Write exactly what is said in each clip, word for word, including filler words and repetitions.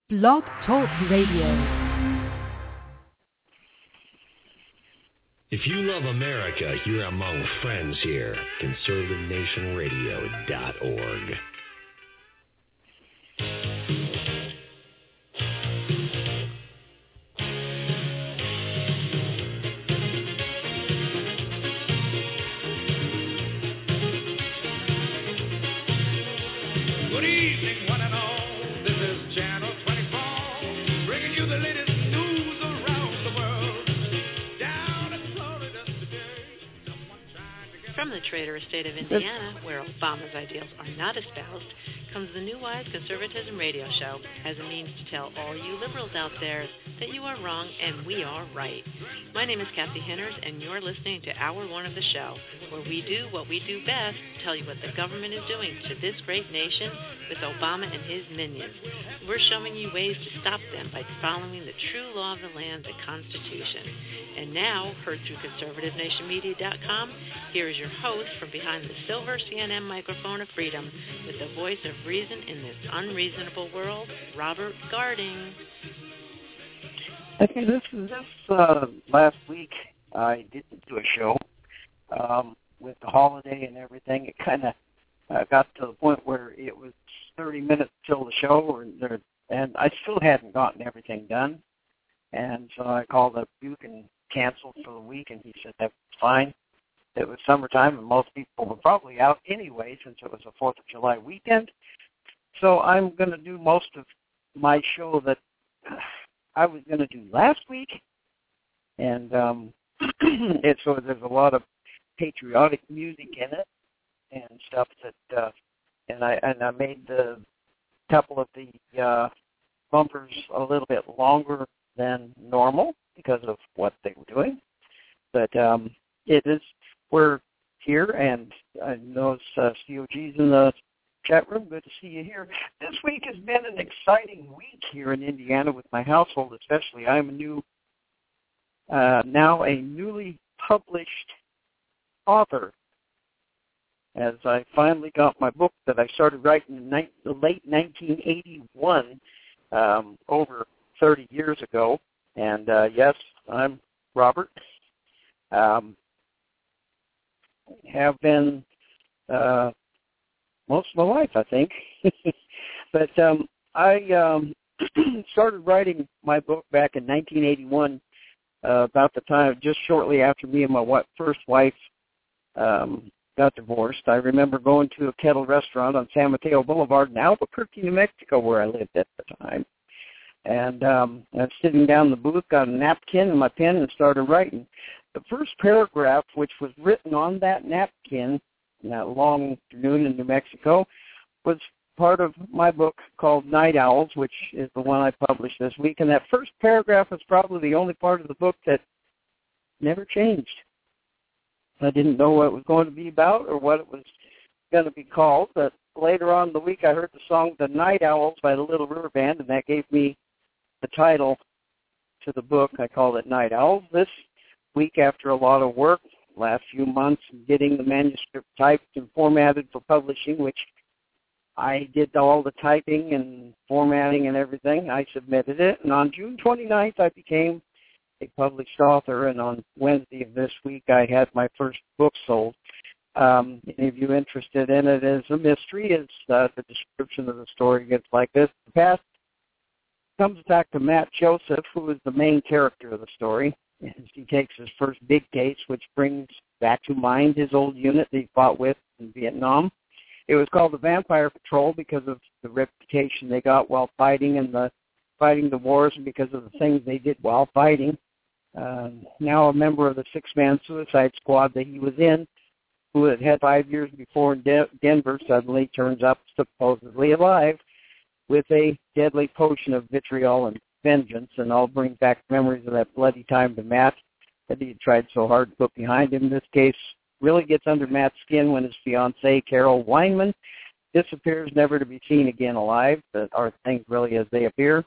Blog Talk Radio. If you love America, you're among friends here. conservative nation radio dot org. Good evening, one and all. This is Channel twenty-four, bringing you the latest news around the world. Down in Florida today, someone trying to get... From the traitorous state of Indiana, where Obama's ideals are not espoused, comes the New Wise Conservatism Radio Show as a means to tell all you liberals out there that you are wrong and we are right. My name is Kathy Henners, and you're listening to Hour One of the show, where we do what we do best, tell you what the government is doing to this great nation with Obama and his minions. We're showing you ways to stop them by following the true law of the land, the Constitution. And now, heard through conservative nation media dot com, here is your host from behind the silver C N N microphone of freedom with the voice of reason in this unreasonable world, Robert Garding. Okay, this this uh, last week I didn't do a show um, with the holiday and everything. It kind of uh, got to the point where it was thirty minutes till the show, or there, and I still hadn't gotten everything done. And so I called up Duke and canceled for the week, and he said that was fine. It was summertime, and most people were probably out anyway since it was a fourth of July weekend. So I'm going to do most of my show that I was going to do last week, and um, it, so there's a lot of patriotic music in it and stuff that, uh, and I and I made the couple of the uh, bumpers a little bit longer than normal because of what they were doing, but um, it is we're here, and I know uh, C O G's in the chat room. Good to see you here. This week has been an exciting week here in Indiana with my household, especially. I'm a new, uh, now a newly published author, as I finally got my book that I started writing in ni- the late nineteen eighty-one, um, over thirty years ago. And uh, yes, I'm Robert. Um, have been uh, most of my life, I think. But um, I um, started writing my book back in nineteen eighty-one, uh, about the time, just shortly after me and my w- first wife um, got divorced. I remember going to a kettle restaurant on San Mateo Boulevard in Albuquerque, New Mexico, where I lived at the time. And um, I was sitting down in the booth, got a napkin and my pen, and started writing. The first paragraph, which was written on that napkin in that long afternoon in New Mexico, was part of my book called Night Owls, which is the one I published this week. And that first paragraph was probably the only part of the book that never changed. I didn't know what it was going to be about or what it was going to be called, but later on in the week I heard the song The Night Owls by the Little River Band, and that gave me the title to the book. I called it Night Owls. This week, after a lot of work, last few months, getting the manuscript typed and formatted for publishing, which I did all the typing and formatting and everything. I submitted it, and on June twenty-ninth, I became a published author, and on Wednesday of this week, I had my first book sold. Um, any of you interested in it as a mystery, is uh, the description of the story gets like this. The past comes back to Matt Joseph, who is the main character of the story, as he takes his first big case, which brings back to mind his old unit that he fought with in Vietnam. It was called the Vampire Patrol because of the reputation they got while fighting and the fighting the wars, and because of the things they did while fighting. Uh, now a member of the six-man suicide squad that he was in, who had had five years before in De- Denver, suddenly turns up supposedly alive with a deadly potion of vitriol and vengeance, and I'll bring back memories of that bloody time to Matt that he had tried so hard to put behind him. This case really gets under Matt's skin when his fiancée, Carol Weinman, disappears, never to be seen again alive. But are things really as they appear?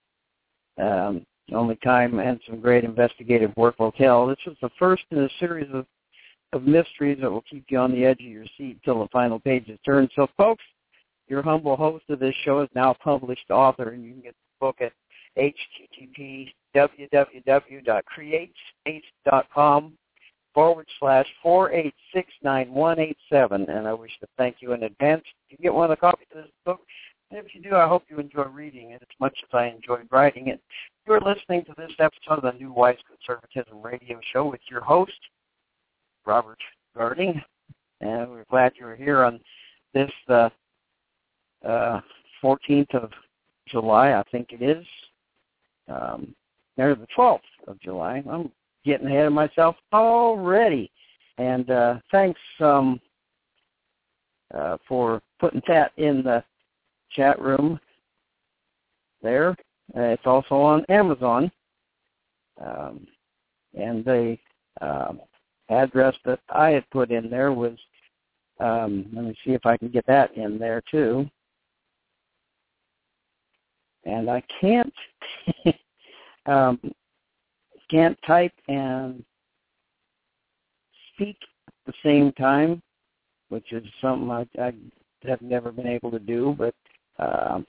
Um, only time and some great investigative work will tell. This is the first in a series of, of mysteries that will keep you on the edge of your seat till the final page is turned. So, folks, your humble host of this show is now a published author, and you can get book at H T T P w w w dot create space dot com forward slash four eight six nine one eight seven. And I wish to thank you in advance to get one of the copies of this book. And if you do, I hope you enjoy reading it as much as I enjoyed writing it. You're listening to this episode of the New Wise Conservatism Radio Show with your host, Robert Garding. And we're glad you're here on this uh, uh, fourteenth of July, I think it is. Um, or the twelfth of July. I'm getting ahead of myself already. And uh, thanks um, uh, for putting that in the chat room there. Uh, it's also on Amazon. Um, and the uh, address that I had put in there was, um, let me see if I can get that in there too. And I can't um, can't type and speak at the same time, which is something I, I have never been able to do. But um,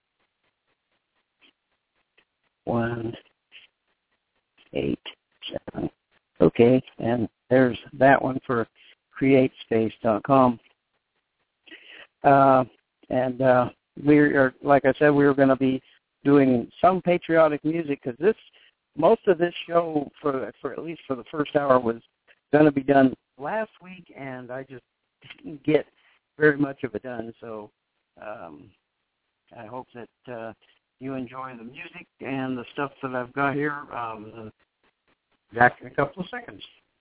one, eight, seven. Okay, and there's that one for create space dot com. Uh, and uh, we are, like I said, we were going to be doing some patriotic music because this, most of this show, for for at least for the first hour, was going to be done last week, and I just didn't get very much of it done. So um, I hope that uh, you enjoy the music and the stuff that I've got here. Um, back in a couple of seconds.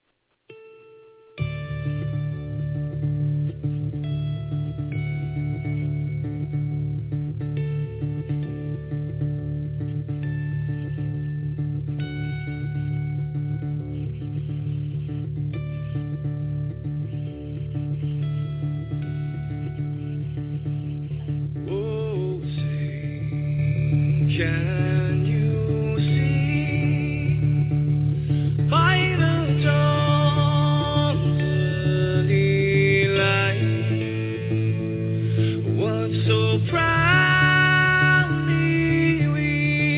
Oh, say, can you see by the dawn's early light what so proudly we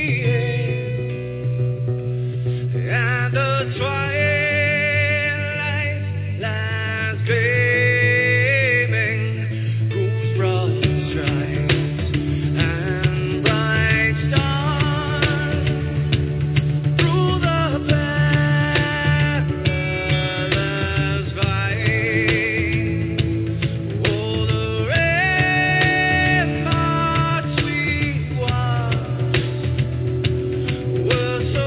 hailed, and the twilight lies gleaming, whose broad stripes and bright stars through the perilous fight. Oh, the ramparts we watched were so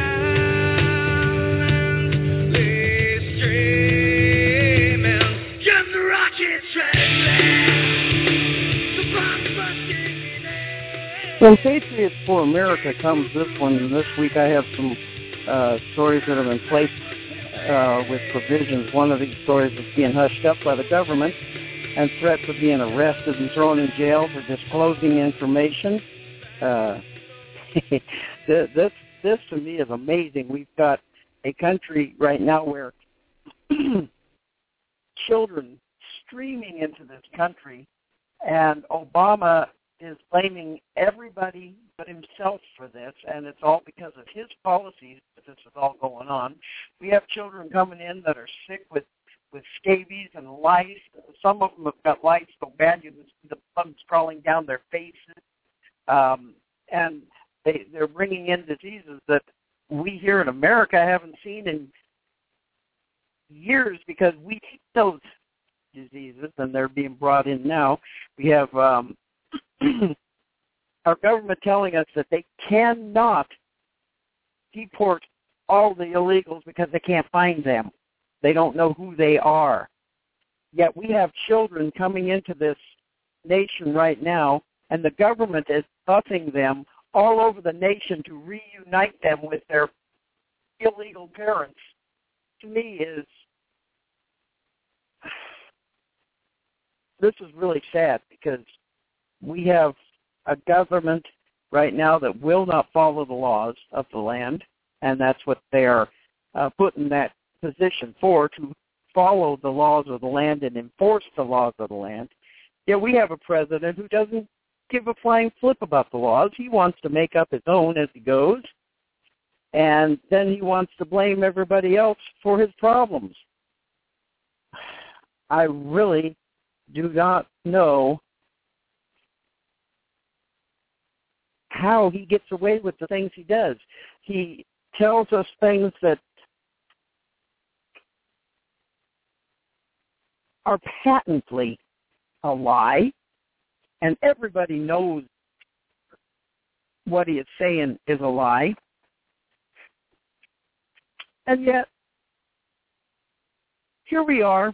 gallantly streaming, just the rockets trembling, the bombs bursting in air. From Patriots for America comes this one. And this week I have some uh, stories that have been placed uh, with provisions. One of these stories is being hushed up by the government and threats of being arrested and thrown in jail for disclosing information. Uh, this, this, this to me is amazing. We've got a country right now where children streaming into this country, and Obama is blaming everybody but himself for this, and it's all because of his policies that this is all going on. We have children coming in that are sick with, with scabies and lice. Some of them have got lice so bad you can see the bugs crawling down their faces. Um, and they, they're bringing in diseases that we here in America haven't seen in years because we eat those diseases, and they're being brought in now. We have um, our government telling us that they cannot deport all the illegals because they can't find them. They don't know who they are. Yet we have children coming into this nation right now, and the government is busing them all over the nation to reunite them with their illegal parents. To me, is this is really sad because we have a government right now that will not follow the laws of the land, and that's what they are uh, put in that position for, to follow the laws of the land and enforce the laws of the land. Yet we have a president who doesn't give a flying flip about the laws. He wants to make up his own as he goes, and then he wants to blame everybody else for his problems. I really do not know how he gets away with the things he does. He tells us things that are patently a lie, and everybody knows what he is saying is a lie. And yet, here we are,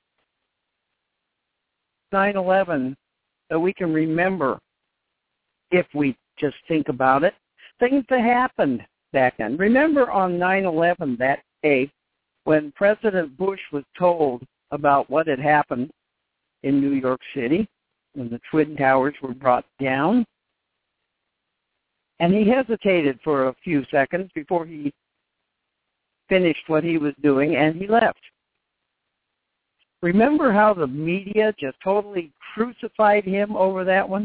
nine eleven, that we can remember if we just think about it. Things that happened back then. Remember on nine eleven that day when President Bush was told about what had happened in New York City when the Twin Towers were brought down? And he hesitated for a few seconds before he finished what he was doing, and he left. Remember how the media just totally crucified him over that one?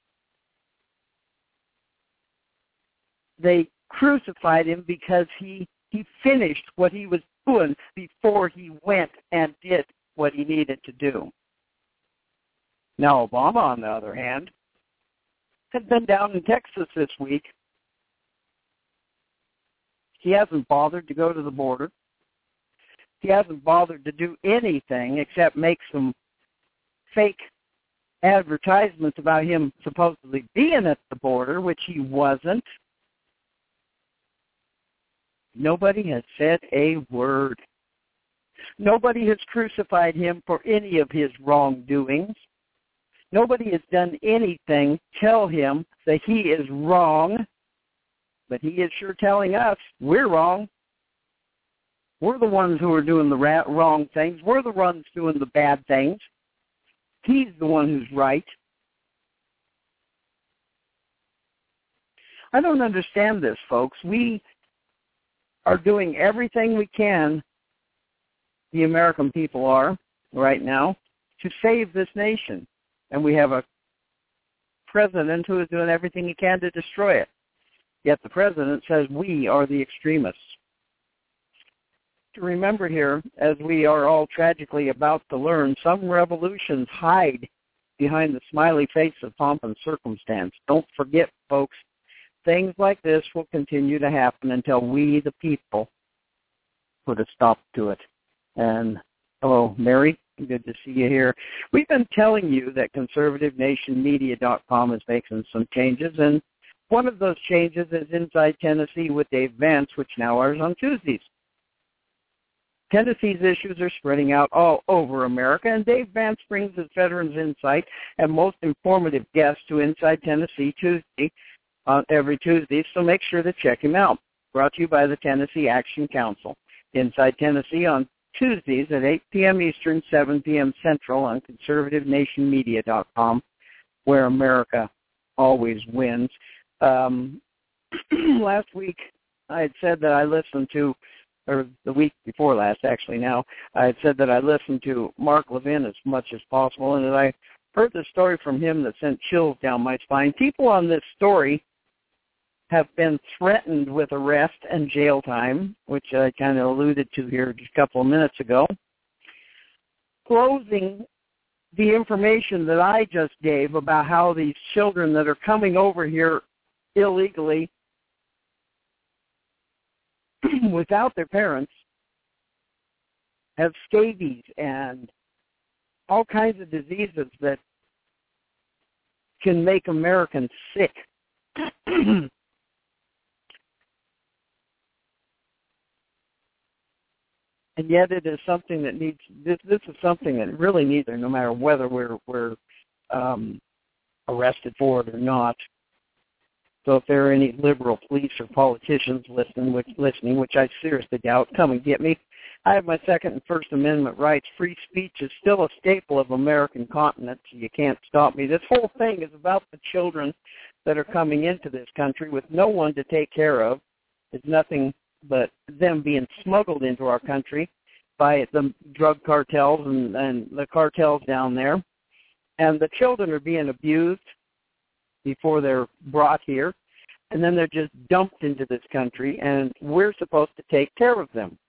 They crucified him because he, he finished what he was doing before he went and did what he needed to do. Now, Obama, on the other hand, had been down in Texas this week. He hasn't bothered to go to the border. He hasn't bothered to do anything except make some fake advertisements about him supposedly being at the border, which he wasn't. Nobody has said a word. Nobody has crucified him for any of his wrongdoings. Nobody has done anything to tell him that he is wrong, but he is sure telling us we're wrong. We're the ones who are doing the wrong things. We're the ones doing the bad things. He's the one who's right. I don't understand this, folks. We are doing everything we can, the American people are right now, to save this nation. And we have a president who is doing everything he can to destroy it. Yet the president says we are the extremists. To remember here, as we are all tragically about to learn, some revolutions hide behind the smiley face of pomp and circumstance. Don't forget, folks, things like this will continue to happen until we, the people, put a stop to it. And hello, Mary. Good to see you here. We've been telling you that conservative nation media dot com is making some changes, and one of those changes is Inside Tennessee with Dave Vance, which now airs on Tuesdays. Tennessee's issues are spreading out all over America, and Dave Vance brings his veterans' insight and most informative guests to Inside Tennessee Tuesday, uh, every Tuesday, so make sure to check him out. Brought to you by the Tennessee Action Council. Inside Tennessee on Tuesdays at eight p.m. Eastern, seven p.m. Central on conservative nation media dot com, where America always wins. Um, last week, I had said that I listened to, or the week before last, actually now, I had said that I listened to Mark Levin as much as possible, and that I heard the story from him that sent chills down my spine. People on this story have been threatened with arrest and jail time, which I kind of alluded to here just a couple of minutes ago. Closing the information that I just gave about how these children that are coming over here illegally without their parents have scabies and all kinds of diseases that can make Americans sick. And yet it is something that needs, this, this is something that really needs, no matter whether we're, we're um, arrested for it or not. So if there are any liberal police or politicians listening, which, listening, which I seriously doubt, come and get me. I have my Second and First Amendment rights. Free speech is still a staple of American continent, so you can't stop me. This whole thing is about the children that are coming into this country with no one to take care of. It's nothing but them being smuggled into our country by the drug cartels and, and the cartels down there. And the children are being abused before they're brought here, and then they're just dumped into this country, and we're supposed to take care of them.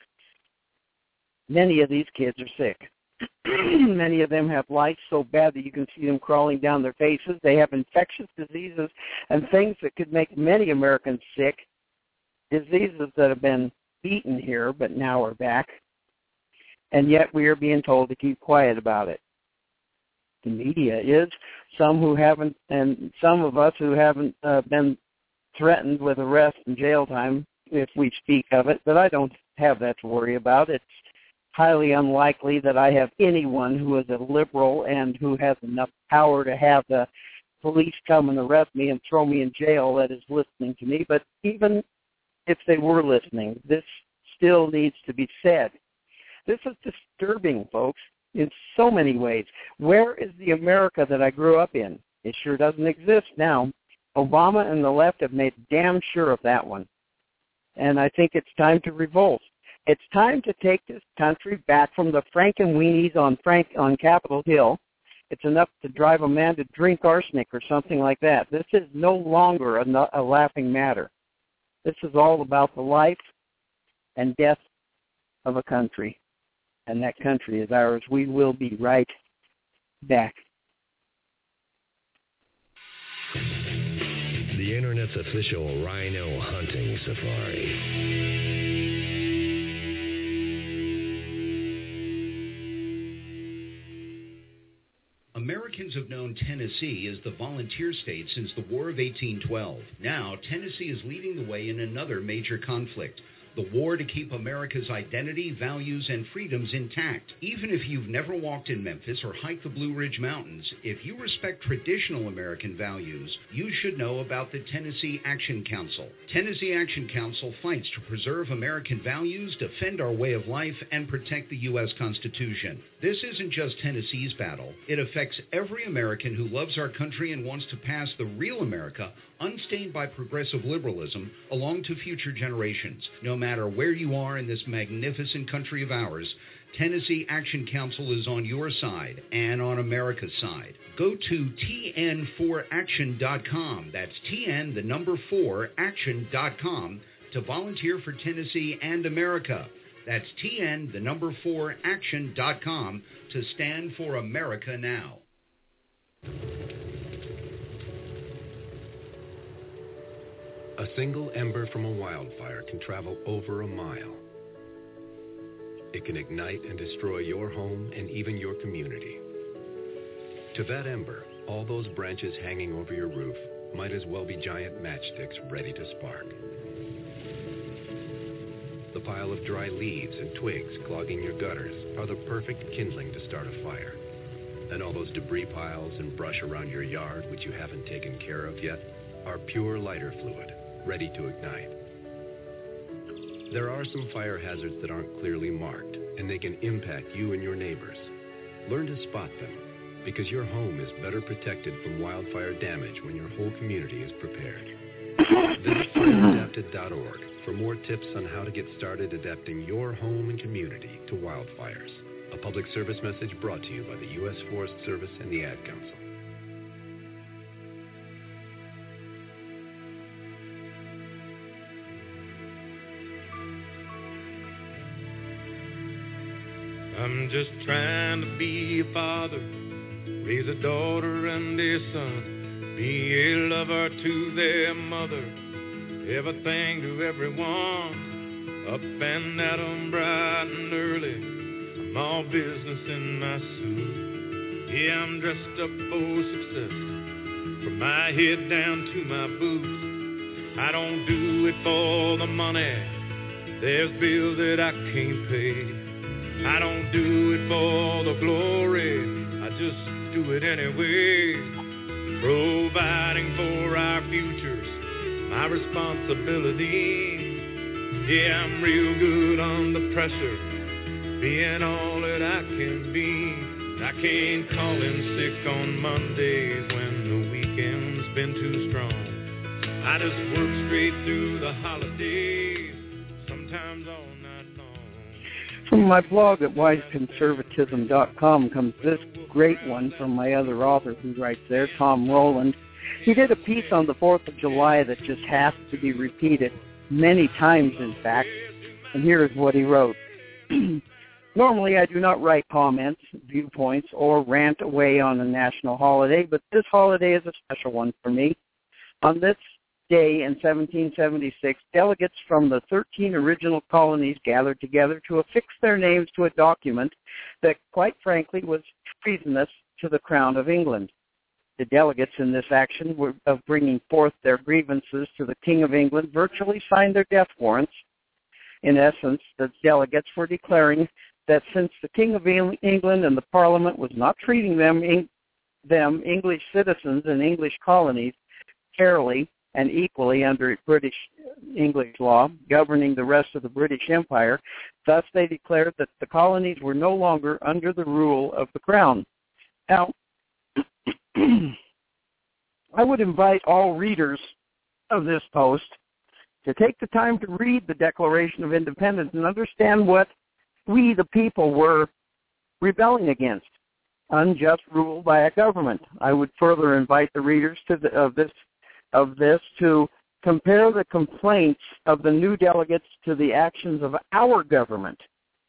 Many of these kids are sick. Many of them have lice so bad that you can see them crawling down their faces. They have infectious diseases and things that could make many Americans sick, diseases that have been beaten here but now are back, and yet we are being told to keep quiet about it. The media is. Some who haven't, and some of us who haven't uh, been threatened with arrest and jail time if we speak of it, but I don't have that to worry about. It's highly unlikely that I have anyone who is a liberal and who has enough power to have the police come and arrest me and throw me in jail that is listening to me. But even if they were listening, this still needs to be said. This is disturbing, folks, in so many ways. Where is the America that I grew up in? It sure doesn't exist now. Obama and the left have made damn sure of that one. And I think it's time to revolt. It's time to take this country back from the Frankenweenies on Frank on Capitol Hill. It's enough to drive a man to drink arsenic or something like that. This is no longer a, a laughing matter. This is all about the life and death of a country. And that country is ours. We will be right back. The Internet's official rhino hunting safari. Americans have known Tennessee as the volunteer state since the War of eighteen twelve. Now, Tennessee is leading the way in another major conflict, the war to keep America's identity, values, and freedoms intact. Even if you've never walked in Memphis or hiked the Blue Ridge Mountains, if you respect traditional American values, you should know about the Tennessee Action Council. Tennessee Action Council fights to preserve American values, defend our way of life, and protect the U S Constitution. This isn't just Tennessee's battle. It affects every American who loves our country and wants to pass the real America, unstained by progressive liberalism, along to future generations. No matter where you are in this magnificent country of ours, Tennessee Action Council is on your side and on America's side. Go to T N four action dot com. That's T N, the number four, action dot com to volunteer for Tennessee and America. That's T N, the number four, action dot com to stand for America now. A single ember from a wildfire can travel over a mile. It can ignite and destroy your home and even your community. To that ember, all those branches hanging over your roof might as well be giant matchsticks ready to spark. The pile of dry leaves and twigs clogging your gutters are the perfect kindling to start a fire. And all those debris piles and brush around your yard, which you haven't taken care of yet, are pure lighter fluid, ready to ignite. There are some fire hazards that aren't clearly marked, and they can impact you and your neighbors. Learn to spot them, because your home is better protected from wildfire damage when your whole community is prepared. Visit fire adapted dot org for more tips on how to get started adapting your home and community to wildfires. A public service message brought to you by the U S Forest Service and the Ad Council. I'm just trying to be a father, raise a daughter and a son, be a lover to their mother, everything to everyone, up and at 'em bright and early, I'm all business in my suit. Yeah, I'm dressed up for success, from my head down to my boots. I don't do it for the money, there's bills that I can't pay. I don't do it for the glory, I just do it anyway. Providing for our futures, my responsibility. Yeah, I'm real good under pressure, being all that I can be. I can't call in sick on Mondays when the weekend's been too strong. I just work straight through the holidays, sometimes all night long. From my blog at wise conservatism dot com comes this great one from my other author who writes there, Tom Rowland. He did a piece on the fourth of July that just has to be repeated many times, in fact, and here is what he wrote. Normally, I do not write comments, viewpoints, or rant away on a national holiday, but this holiday is a special one for me. On this day in seventeen seventy-six, delegates from the thirteen original colonies gathered together to affix their names to a document that, quite frankly, was treasonous to the Crown of England. The delegates in this action were, of bringing forth their grievances to the King of England virtually signed their death warrants. In essence, the delegates were declaring that since the King of England and the Parliament was not treating them, them English citizens in English colonies fairly and equally under British English law governing the rest of the British Empire, thus they declared that the colonies were no longer under the rule of the Crown. Now, I would invite all readers of this post to take the time to read the Declaration of Independence and understand what we, the people, were rebelling against: unjust rule by a government. I would further invite the readers to the, of this of this to compare the complaints of the new delegates to the actions of our government,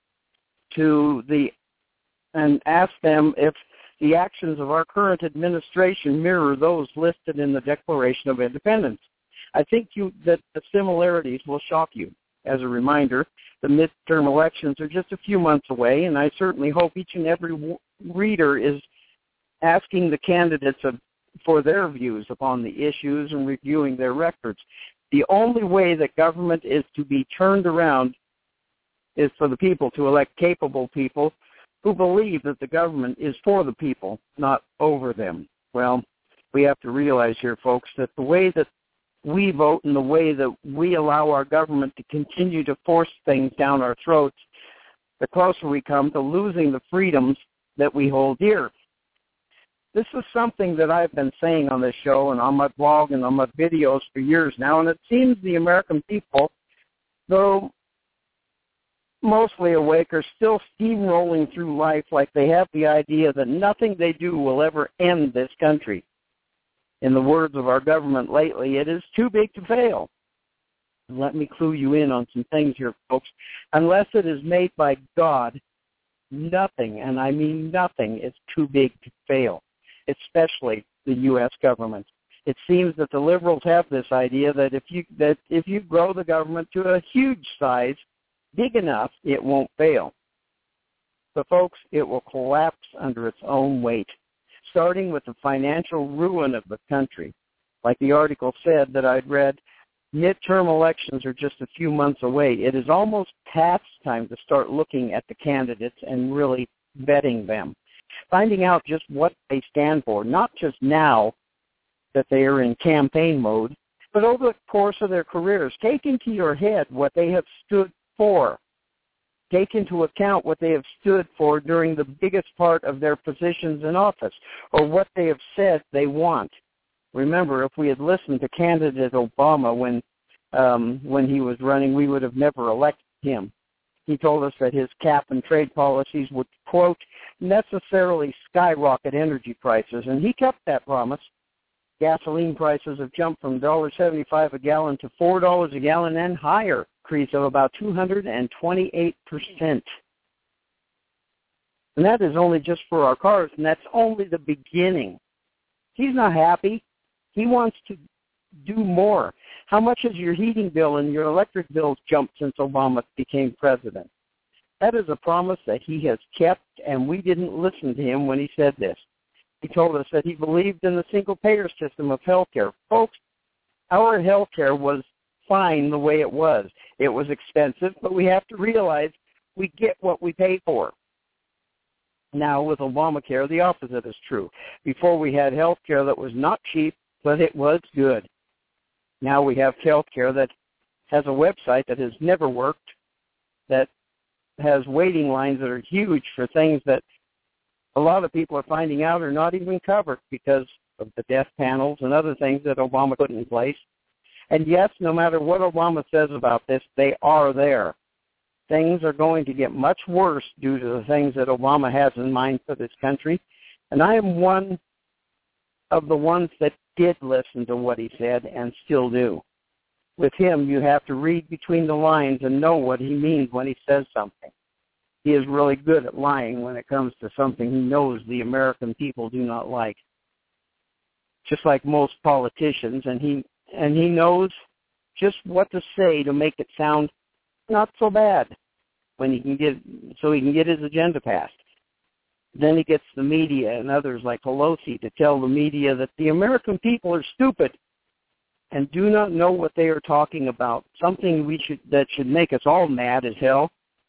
to the and ask them if the actions of our current administration mirror those listed in the Declaration of Independence. I think you, that the similarities will shock you. As a reminder, the midterm elections are just a few months away, and I certainly hope each and every w- reader is asking the candidates of, for their views upon the issues and reviewing their records. The only way that government is to be turned around is for the people to elect capable people who believe that the government is for the people, not over them. Well, we have to realize here, folks, that the way that we vote and the way that we allow our government to continue to force things down our throats, the closer we come to losing the freedoms that we hold dear. This is something that I've been saying on this show and on my blog and on my videos for years now, and it seems the American people, though mostly awake, are still steamrolling through life like they have the idea that nothing they do will ever end this country. In the words of our government lately, it is too big to fail. And let me clue you in on some things here, folks. Unless it is made by God, nothing, and I mean nothing, is too big to fail, especially the U S government. It seems that the liberals have this idea that if you that if you grow the government to a huge size, big enough, it won't fail. But folks, it will collapse under its own weight, starting with the financial ruin of the country. Like the article said that I'd read, midterm elections are just a few months away. It is almost past time to start looking at the candidates and really vetting them, finding out just what they stand for, not just now that they are in campaign mode, but over the course of their careers. Take into your head what they have stood for. Take into account what they have stood for during the biggest part of their positions in office, or what they have said they want. Remember, if we had listened to candidate Obama when um, when he was running, we would have never elected him. He told us that his cap and trade policies would, quote, necessarily skyrocket energy prices, and he kept that promise. Gasoline prices have jumped from one dollar seventy-five a gallon to four dollars a gallon and higher, increase of about two hundred twenty-eight percent. And that is only just for our cars, and that's only the beginning. He's not happy. He wants to do more. How much has your heating bill and your electric bills jumped since Obama became president? That is a promise that he has kept, and we didn't listen to him when he said this. He told us that he believed in the single-payer system of health care. Folks, our health care was fine the way it was. It was expensive, but we have to realize we get what we pay for. Now, with Obamacare, the opposite is true. Before, we had health care that was not cheap, but it was good. Now we have health care that has a website that has never worked, that has waiting lines that are huge for things that a lot of people are finding out are not even covered because of the death panels and other things that Obama put in place. And yes, no matter what Obama says about this, they are there. Things are going to get much worse due to the things that Obama has in mind for this country. And I am one of the ones that did listen to what he said and still do. With him, you have to read between the lines and know what he means when he says something. He is really good at lying when it comes to something he knows the American people do not like. Just like most politicians, and he and he knows just what to say to make it sound not so bad when he can get so he can get his agenda passed. Then he gets the media and others like Pelosi to tell the media that the American people are stupid and do not know what they are talking about. Something we should that should make us all mad as hell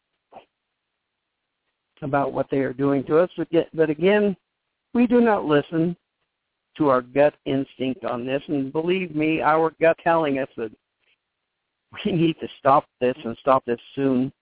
about what they are doing to us. But again, we do not listen to our gut instinct on this. And believe me, our gut telling us that we need to stop this and stop this soon.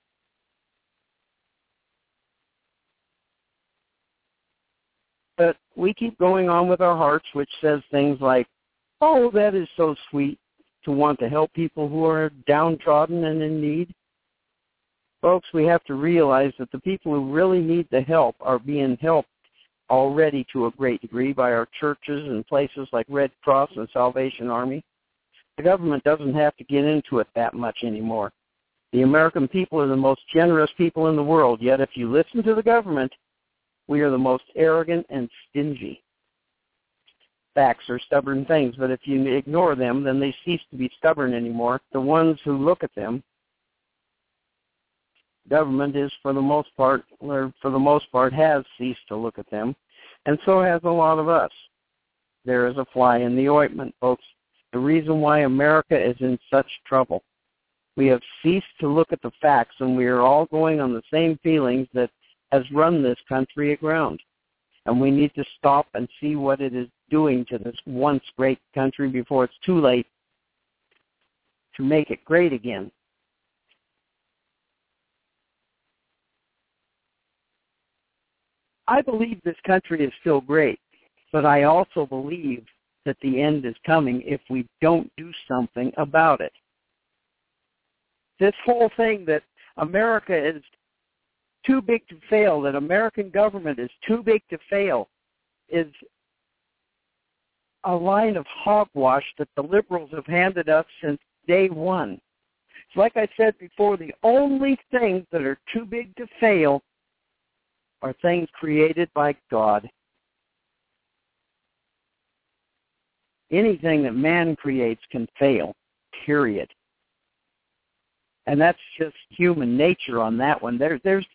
But we keep going on with our hearts, which says things like, oh, that is so sweet to want to help people who are downtrodden and in need. Folks, we have to realize that the people who really need the help are being helped already to a great degree by our churches and places like Red Cross and Salvation Army. The government doesn't have to get into it that much anymore. The American people are the most generous people in the world, yet if you listen to the government, we are the most arrogant and stingy. Facts are stubborn things, but if you ignore them, then they cease to be stubborn anymore. The ones who look at them, government is for the most part, or for the most part has ceased to look at them, and so has a lot of us. There is a fly in the ointment, folks. The reason why America is in such trouble. We have ceased to look at the facts, and we are all going on the same feelings that has run this country aground. And we need to stop and see what it is doing to this once great country before it's too late to make it great again. I believe this country is still great, but I also believe that the end is coming if we don't do something about it. This whole thing that America is too big to fail, that American government is too big to fail, is a line of hogwash that the liberals have handed us since day one. It's like I said before, the only things that are too big to fail are things created by God. Anything that man creates can fail, period. And that's just human nature on that one. There, there's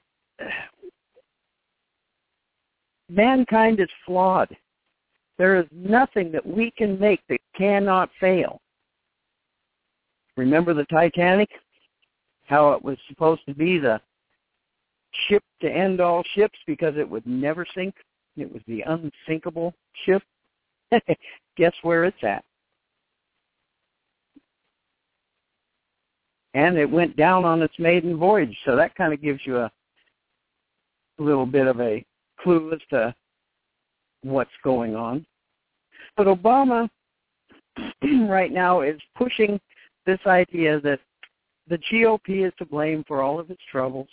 mankind is flawed. There is nothing that we can make that cannot fail. Remember the Titanic? How it was supposed to be the ship to end all ships because it would never sink? It was the unsinkable ship. Guess where it's at? And it went down on its maiden voyage, so that kind of gives you a little bit of a clue as to what's going on. But Obama right now is pushing this idea that the G O P is to blame for all of its troubles,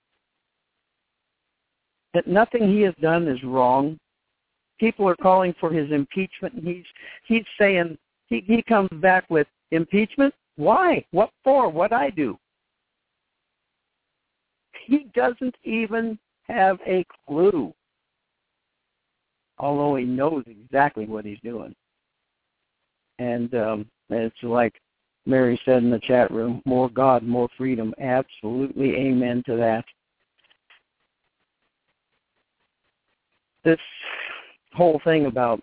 that nothing he has done is wrong. People are calling for his impeachment, and he's he's saying, he, he comes back with impeachment? Why? What for? What I do? He doesn't even have a clue, although he knows exactly what he's doing. And um, it's like Mary said in the chat room, more God, more freedom. Absolutely amen to that. This whole thing about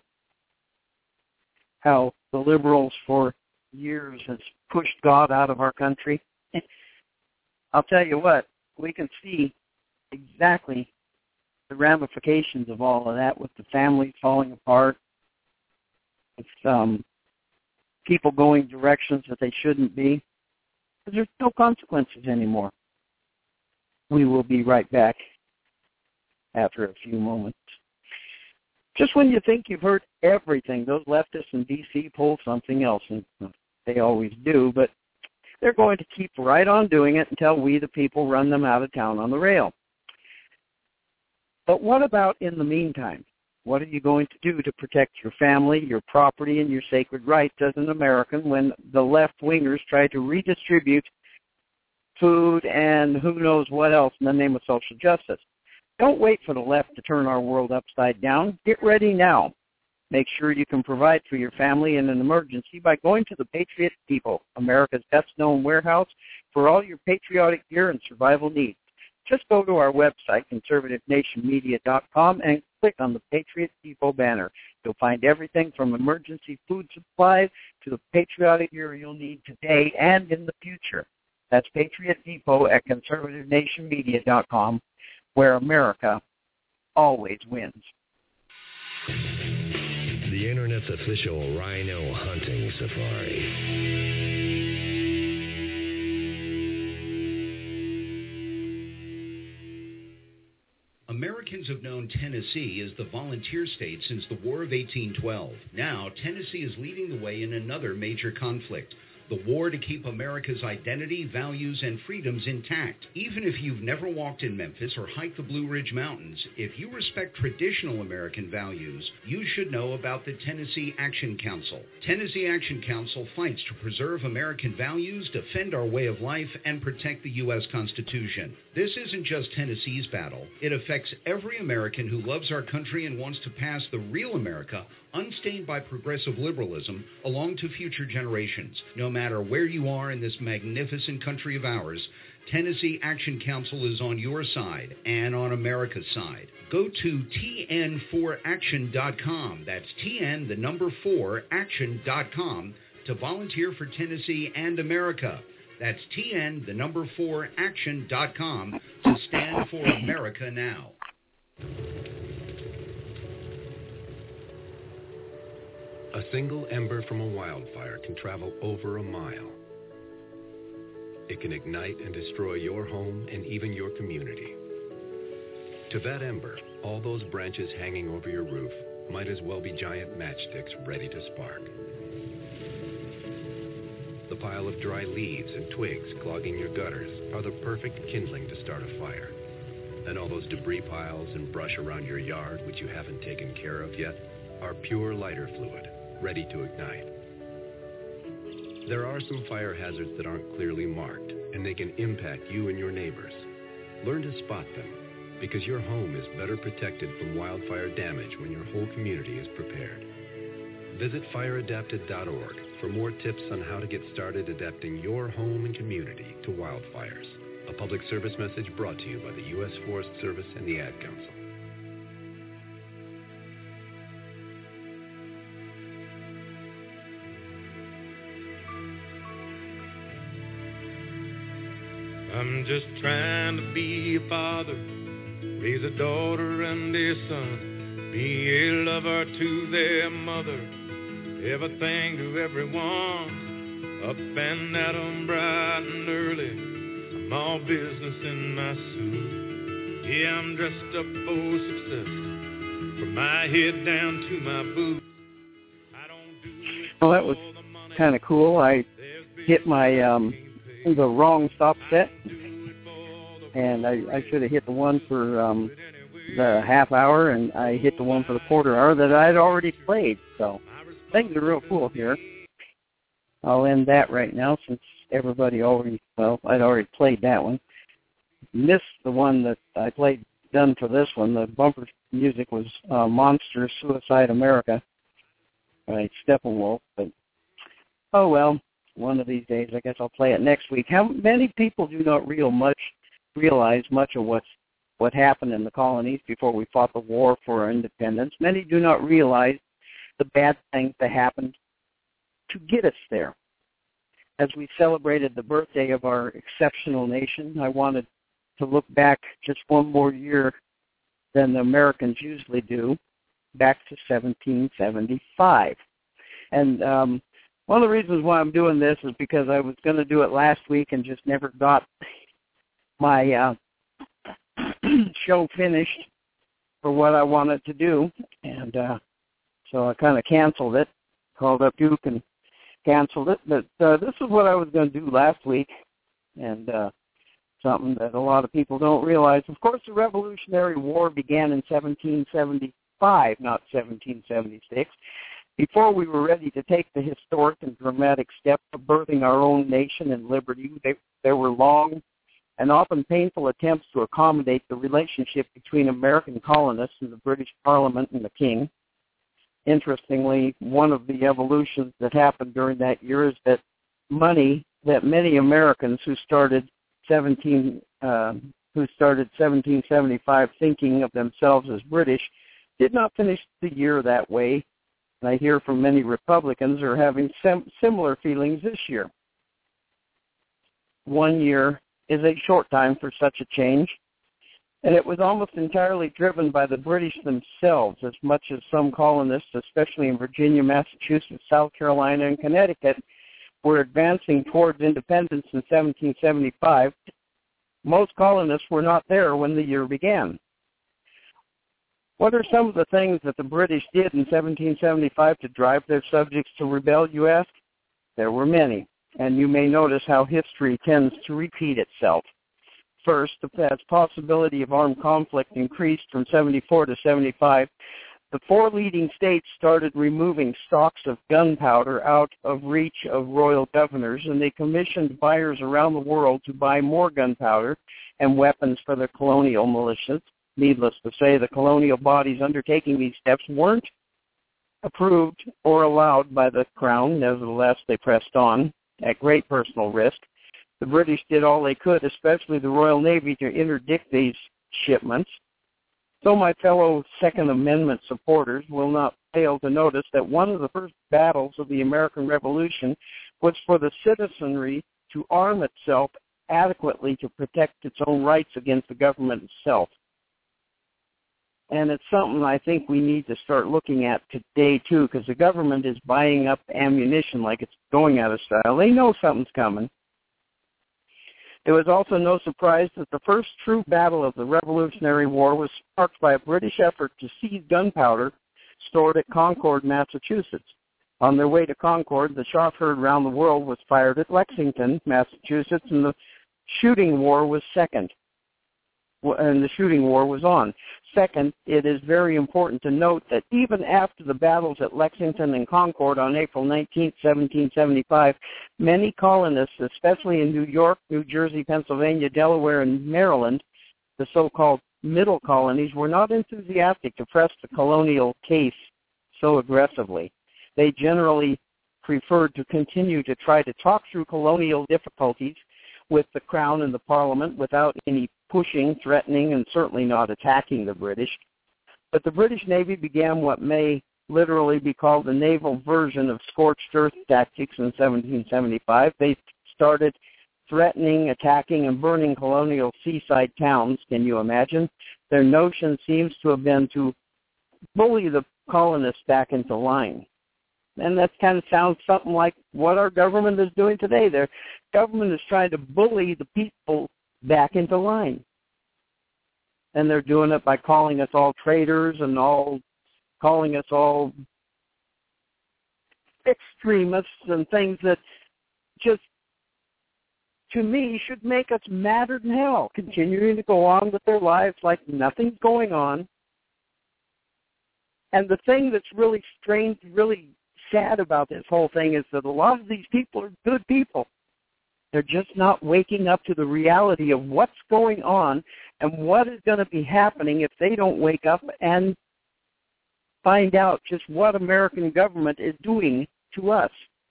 how the liberals for years has pushed God out of our country, I'll tell you what, we can see exactly the ramifications of all of that with the families falling apart, with um, people going directions that they shouldn't be, because there's no consequences anymore. We will be right back after a few moments. Just when you think you've heard everything, those leftists in D C pull something else, and they always do, but they're going to keep right on doing it until we, the people, run them out of town on the rail. But what about in the meantime? What are you going to do to protect your family, your property, and your sacred rights as an American when the left-wingers try to redistribute food and who knows what else in the name of social justice? Don't wait for the left to turn our world upside down. Get ready now. Make sure you can provide for your family in an emergency by going to the Patriot Depot, America's best-known warehouse for all your patriotic gear and survival needs. Just go to our website, conservative nation media dot com, and click on the Patriot Depot banner. You'll find everything from emergency food supplies to the patriotic gear you'll need today and in the future. That's Patriot Depot at conservative nation media dot com, where America always wins. The Internet's official rhino hunting safari. Americans have known Tennessee as the volunteer state since the War of eighteen twelve. Now, Tennessee is leading the way in another major conflict, the war to keep America's identity, values, and freedoms intact. Even if you've never walked in Memphis or hiked the Blue Ridge Mountains, if you respect traditional American values, you should know about the Tennessee Action Council. Tennessee Action Council fights to preserve American values, defend our way of life, and protect the U S Constitution. This isn't just Tennessee's battle. It affects every American who loves our country and wants to pass the real America, unstained by progressive liberalism, along to future generations. No matter where you are in this magnificent country of ours, Tennessee Action Council is on your side and on America's side. Go to T N four action dot com. That's T N, the number four, action dot com to volunteer for Tennessee and America. That's T N, the number four, action dot com to stand for America now. A single ember from a wildfire can travel over a mile. It can ignite and destroy your home and even your community. To that ember, all those branches hanging over your roof might as well be giant matchsticks ready to spark. The pile of dry leaves and twigs clogging your gutters are the perfect kindling to start a fire. And all those debris piles and brush around your yard, which you haven't taken care of yet, are pure lighter fluid, ready to ignite. There are some fire hazards that aren't clearly marked, and they can impact you and your neighbors. Learn to spot them, because your home is better protected from wildfire damage when your whole community is prepared. Visit fire adapted dot org for more tips on how to get started adapting your home and community to wildfires. A public service message brought to you by the U S Forest Service and the Ad Council. I'm just trying to be a father, raise a daughter and a son, be a lover to their mother, everything to everyone, up and at 'em bright and early. I'm all business in my suit. Yeah, I'm dressed up for success, from my head down to my boots. I don't do it. Well, that was kind of cool. I hit my um, the wrong stop set, and I, I should have hit the one for um, the half hour, and I hit the one for the quarter hour that I'd already played. So things are real cool here. I'll end that right now since everybody already, well, I'd already played that one. Missed the one that I played done for this one. The bumper music was uh, Monster Suicide America by Steppenwolf. But, oh, well, one of these days I guess I'll play it next week. How many people do not real much realize much of what's, what happened in the colonies before we fought the war for our independence? Many do not realize the bad things that happened to get us there. As we celebrated the birthday of our exceptional nation, I wanted to look back just one more year than the Americans usually do, back to seventeen seventy-five. And um, one of the reasons why I'm doing this is because I was going to do it last week and just never got my uh, show finished for what I wanted to do. And uh, so I kind of canceled it, called up Duke and canceled it, but uh, this is what I was going to do last week, and uh, something that a lot of people don't realize. Of course, the Revolutionary War began in seventeen seventy-five, not seventeen seventy-six, before we were ready to take the historic and dramatic step of birthing our own nation and liberty. They, there were long and often painful attempts to accommodate the relationship between American colonists and the British Parliament and the King. Interestingly, one of the evolutions that happened during that year is that money that many Americans who started seventeen uh, who started seventeen seventy-five thinking of themselves as British did not finish the year that way. And I hear from many Republicans are having sem- similar feelings this year. One year is a short time for such a change, and it was almost entirely driven by the British themselves, as much as some colonists, especially in Virginia, Massachusetts, South Carolina, and Connecticut, were advancing towards independence in seventeen seventy-five. Most colonists were not there when the year began. What are some of the things that the British did in seventeen seventy-five to drive their subjects to rebel, you ask? There were many, and you may notice how history tends to repeat itself. First, as possibility of armed conflict increased from seventy-four to seventy-five, the four leading states started removing stocks of gunpowder out of reach of royal governors, and they commissioned buyers around the world to buy more gunpowder and weapons for their colonial militias. Needless to say, the colonial bodies undertaking these steps weren't approved or allowed by the Crown. Nevertheless, they pressed on at great personal risk. The British did all they could, especially the Royal Navy, to interdict these shipments. So my fellow Second Amendment supporters will not fail to notice that one of the first battles of the American Revolution was for the citizenry to arm itself adequately to protect its own rights against the government itself. And it's something I think we need to start looking at today, too, because the government is buying up ammunition like it's going out of style. They know something's coming. It was also no surprise that the first true battle of the Revolutionary War was sparked by a British effort to seize gunpowder stored at Concord, Massachusetts. On their way to Concord, the shot heard around the world was fired at Lexington, Massachusetts, and the shooting war was second. And the shooting war was on. Second, it is very important to note that even after the battles at Lexington and Concord on April nineteenth, seventeen seventy-five, many colonists, especially in New York, New Jersey, Pennsylvania, Delaware, and Maryland, the so-called middle colonies, were not enthusiastic to press the colonial case so aggressively. They generally preferred to continue to try to talk through colonial difficulties with the Crown and the Parliament without any pushing, threatening, and certainly not attacking the British. But the British Navy began what may literally be called the naval version of scorched earth tactics in seventeen seventy-five. They started threatening, attacking, and burning colonial seaside towns. Can you imagine? Their notion seems to have been to bully the colonists back into line. And that kind of sounds something like what our government is doing today. Their government is trying to bully the people back into line. And they're doing it by calling us all traitors and all calling us all extremists and things that just, to me, should make us madder than hell, continuing to go on with their lives like nothing's going on. And the thing that's really strange, really sad about this whole thing is that a lot of these people are good people. They're just not waking up to the reality of what's going on and what is going to be happening if they don't wake up and find out just what American government is doing to us.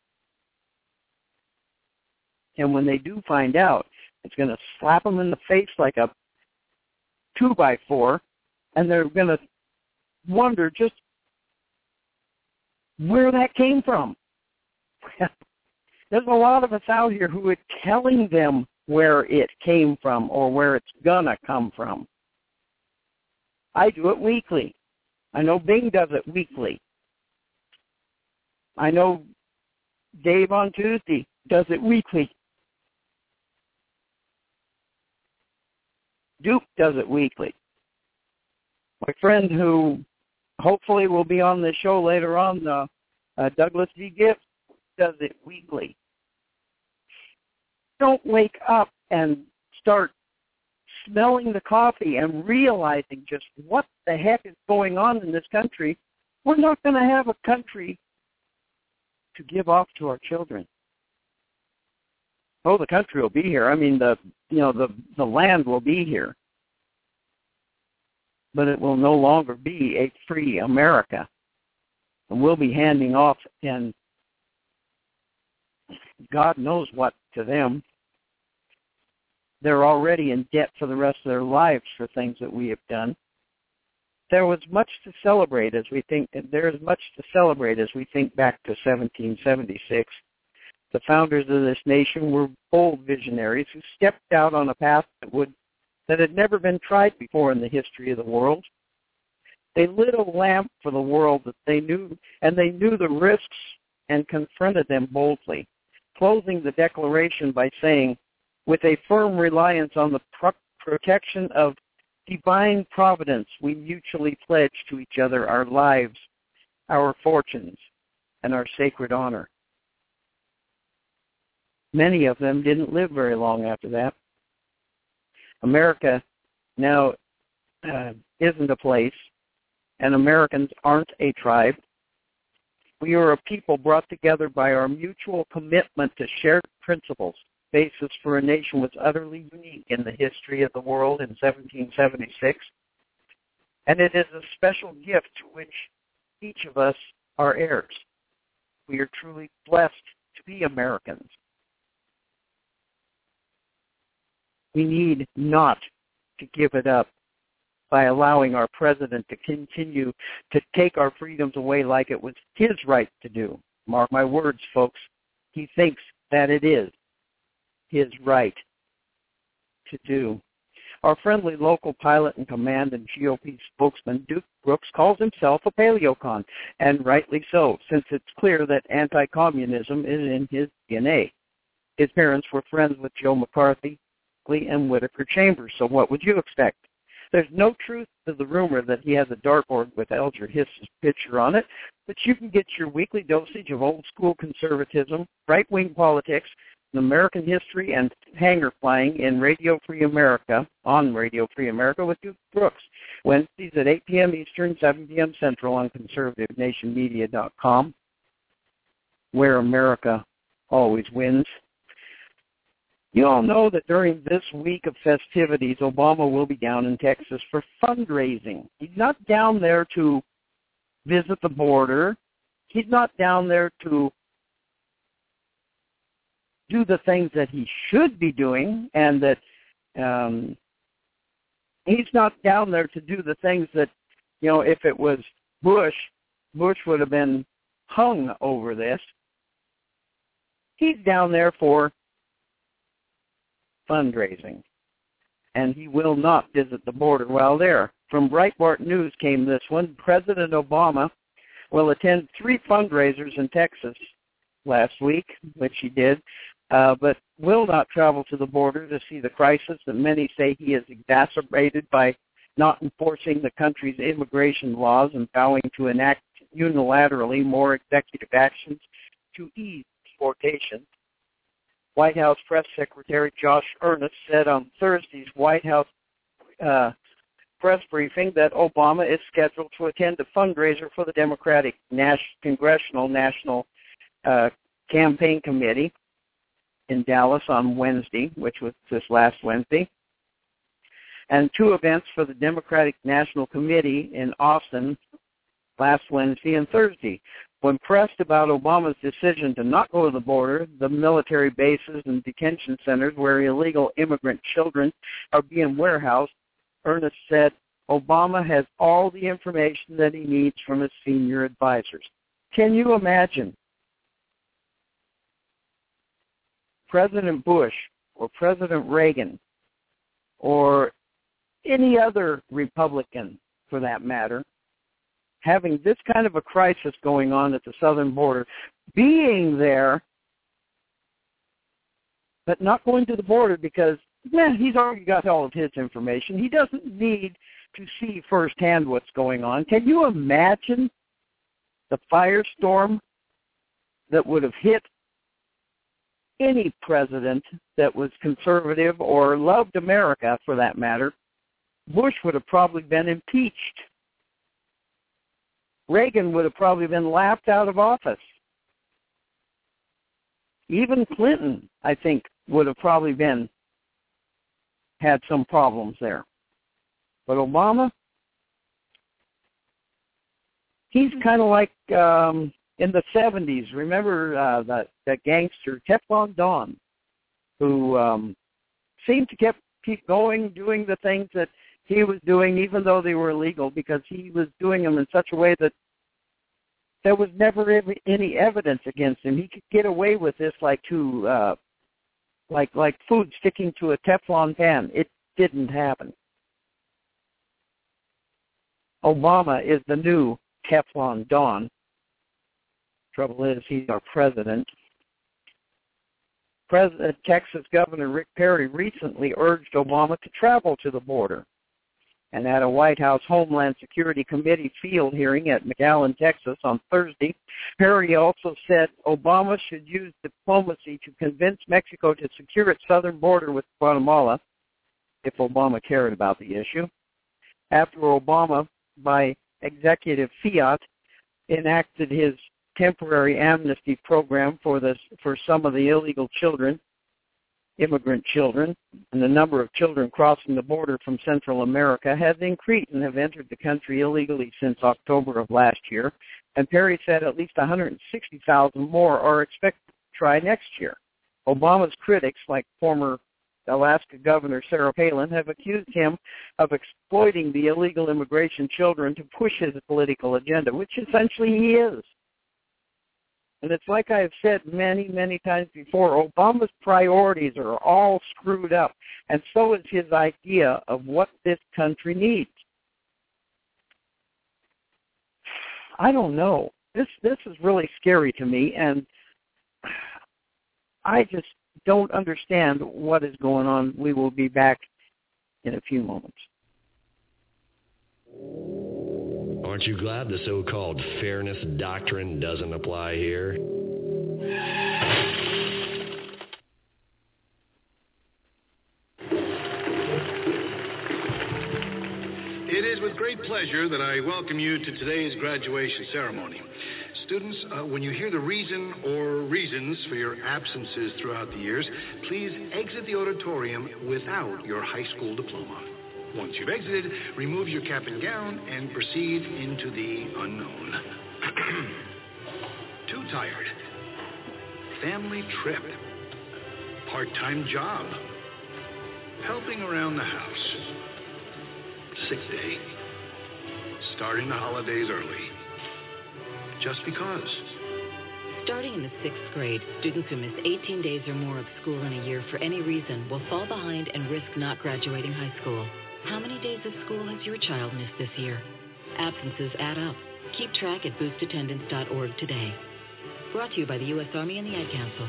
And when they do find out, it's going to slap them in the face like a two by four, and they're going to wonder just where that came from. There's a lot of us out here who are telling them where it came from or where it's going to come from. I do it weekly. I know Bing does it weekly. I know Dave on Tuesday does it weekly. Duke does it weekly. My friend who hopefully will be on the show later on, uh, uh, Douglas V. Gibbs, does it weekly. Don't wake up and start smelling the coffee and realizing just what the heck is going on in this country, we're not going to have a country to give off to our children. Oh, the country will be here. I mean, the you know the the land will be here, but it will no longer be a free America, and we'll be handing off, and God knows what to them. They're already in debt for the rest of their lives for things that we have done. There was much to celebrate as we think. There is much to celebrate as we think back to seventeen seventy-six. The founders of this nation were bold visionaries who stepped out on a path that would that had never been tried before in the history of the world. They lit a lamp for the world that they knew, and they knew the risks and confronted them boldly, closing the declaration by saying, with a firm reliance on the pro- protection of divine providence, we mutually pledge to each other our lives, our fortunes, and our sacred honor. Many of them didn't live very long after that. America now uh, isn't a place, and Americans aren't a tribe. We are a people brought together by our mutual commitment to shared principles, basis for a nation was utterly unique in the history of the world in seventeen seventy-six, and it is a special gift to which each of us are heirs. We are truly blessed to be Americans. We need not to give it up by allowing our president to continue to take our freedoms away like it was his right to do. Mark my words, folks. He thinks that it is his right to do. Our friendly local pilot in command and G O P spokesman, Duke Brooks, calls himself a paleocon, and rightly so, since it's clear that anti-communism is in his D N A. His parents were friends with Joe McCarthy and Whittaker Chambers, so what would you expect? There's no truth to the rumor that he has a dartboard with Alger Hiss's picture on it, but you can get your weekly dosage of old-school conservatism, right-wing politics, American history, and hanger flying in Radio Free America, on Radio Free America with Duke Brooks, Wednesdays at eight p.m. Eastern, seven p.m. Central on conservative nation media dot com, where America always wins. You all know that during this week of festivities, Obama will be down in Texas for fundraising. He's not down there to visit the border. He's not down there to do the things that he should be doing, and that um, he's not down there to do the things that, you know, if it was Bush, Bush would have been hung over this. He's down there for fundraising, and he will not visit the border while there. From Breitbart News came this one. President Obama will attend three fundraisers in Texas last week, which he did, uh, but will not travel to the border to see the crisis that many say he has exacerbated by not enforcing the country's immigration laws and vowing to enact unilaterally more executive actions to ease deportation. White House Press Secretary Josh Earnest said on Thursday's White House uh, press briefing that Obama is scheduled to attend a fundraiser for the Democratic Nas- Congressional National uh, Campaign Committee in Dallas on Wednesday, which was this last Wednesday, and two events for the Democratic National Committee in Austin last Wednesday and Thursday. When pressed about Obama's decision to not go to the border, the military bases and detention centers where illegal immigrant children are being warehoused, Earnest said Obama has all the information that he needs from his senior advisors. Can you imagine President Bush or President Reagan or any other Republican, for that matter, having this kind of a crisis going on at the southern border, being there, but not going to the border because, man, he's already got all of his information. He doesn't need to see firsthand what's going on. Can you imagine the firestorm that would have hit any president that was conservative or loved America, for that matter, Bush would have probably been impeached. Reagan would have probably been laughed out of office. Even Clinton, I think, would have probably been, had some problems there. But Obama, he's kind of like um, in the seventies. Remember uh, that, that gangster, Teflon Don, who um, seemed to keep, keep going, doing the things that he was doing, even though they were illegal, because he was doing them in such a way that there was never any evidence against him. He could get away with this like to, uh, like like food sticking to a Teflon pan. It didn't happen. Obama is the new Teflon Don. Trouble is, he's our president. President Texas Governor Rick Perry recently urged Obama to travel to the border. And at a White House Homeland Security Committee field hearing at McAllen, Texas on Thursday, Perry also said Obama should use diplomacy to convince Mexico to secure its southern border with Guatemala, if Obama cared about the issue. After Obama, by executive fiat, enacted his temporary amnesty program for this for some of the illegal children, immigrant children, and the number of children crossing the border from Central America has increased and have entered the country illegally since October of last year. And Perry said at least one hundred sixty thousand more are expected to try next year. Obama's critics, like former Alaska Governor Sarah Palin, have accused him of exploiting the illegal immigration children to push his political agenda, which essentially he is. And it's like I have said many, many times before, Obama's priorities are all screwed up, and so is his idea of what this country needs. I don't know. This this is really scary to me, and I just don't understand what is going on. We will be back in a few moments. Aren't you glad the so-called fairness doctrine doesn't apply here? It is with great pleasure that I welcome you to today's graduation ceremony. Students, uh, when you hear the reason or reasons for your absences throughout the years, please exit the auditorium without your high school diploma. Once you've exited, remove your cap and gown and proceed into the unknown. Too tired. Family trip. Part-time job. Helping around the house. Sick day. Starting the holidays early. Just because. Starting in the sixth grade, students who miss eighteen days or more of school in a year for any reason will fall behind and risk not graduating high school. How many days of school has your child missed this year? Absences add up. Keep track at boost attendance dot org today. Brought to you by the U S Army and the Ad Council.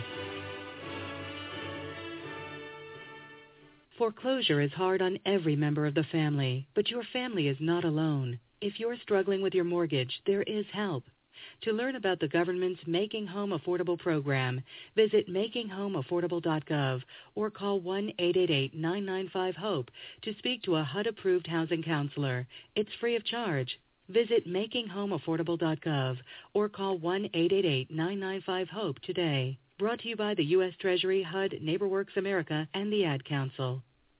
Foreclosure is hard on every member of the family, but your family is not alone. If you're struggling with your mortgage, there is help. To learn about the government's Making Home Affordable program, visit making home affordable dot gov or call one eight eight eight, nine nine five, HOPE to speak to a H U D-approved housing counselor. It's free of charge. Visit making home affordable dot gov or call one eight eight eight, nine nine five, HOPE today. Brought to you by the U S Treasury, H U D, NeighborWorks America, and the Ad Council.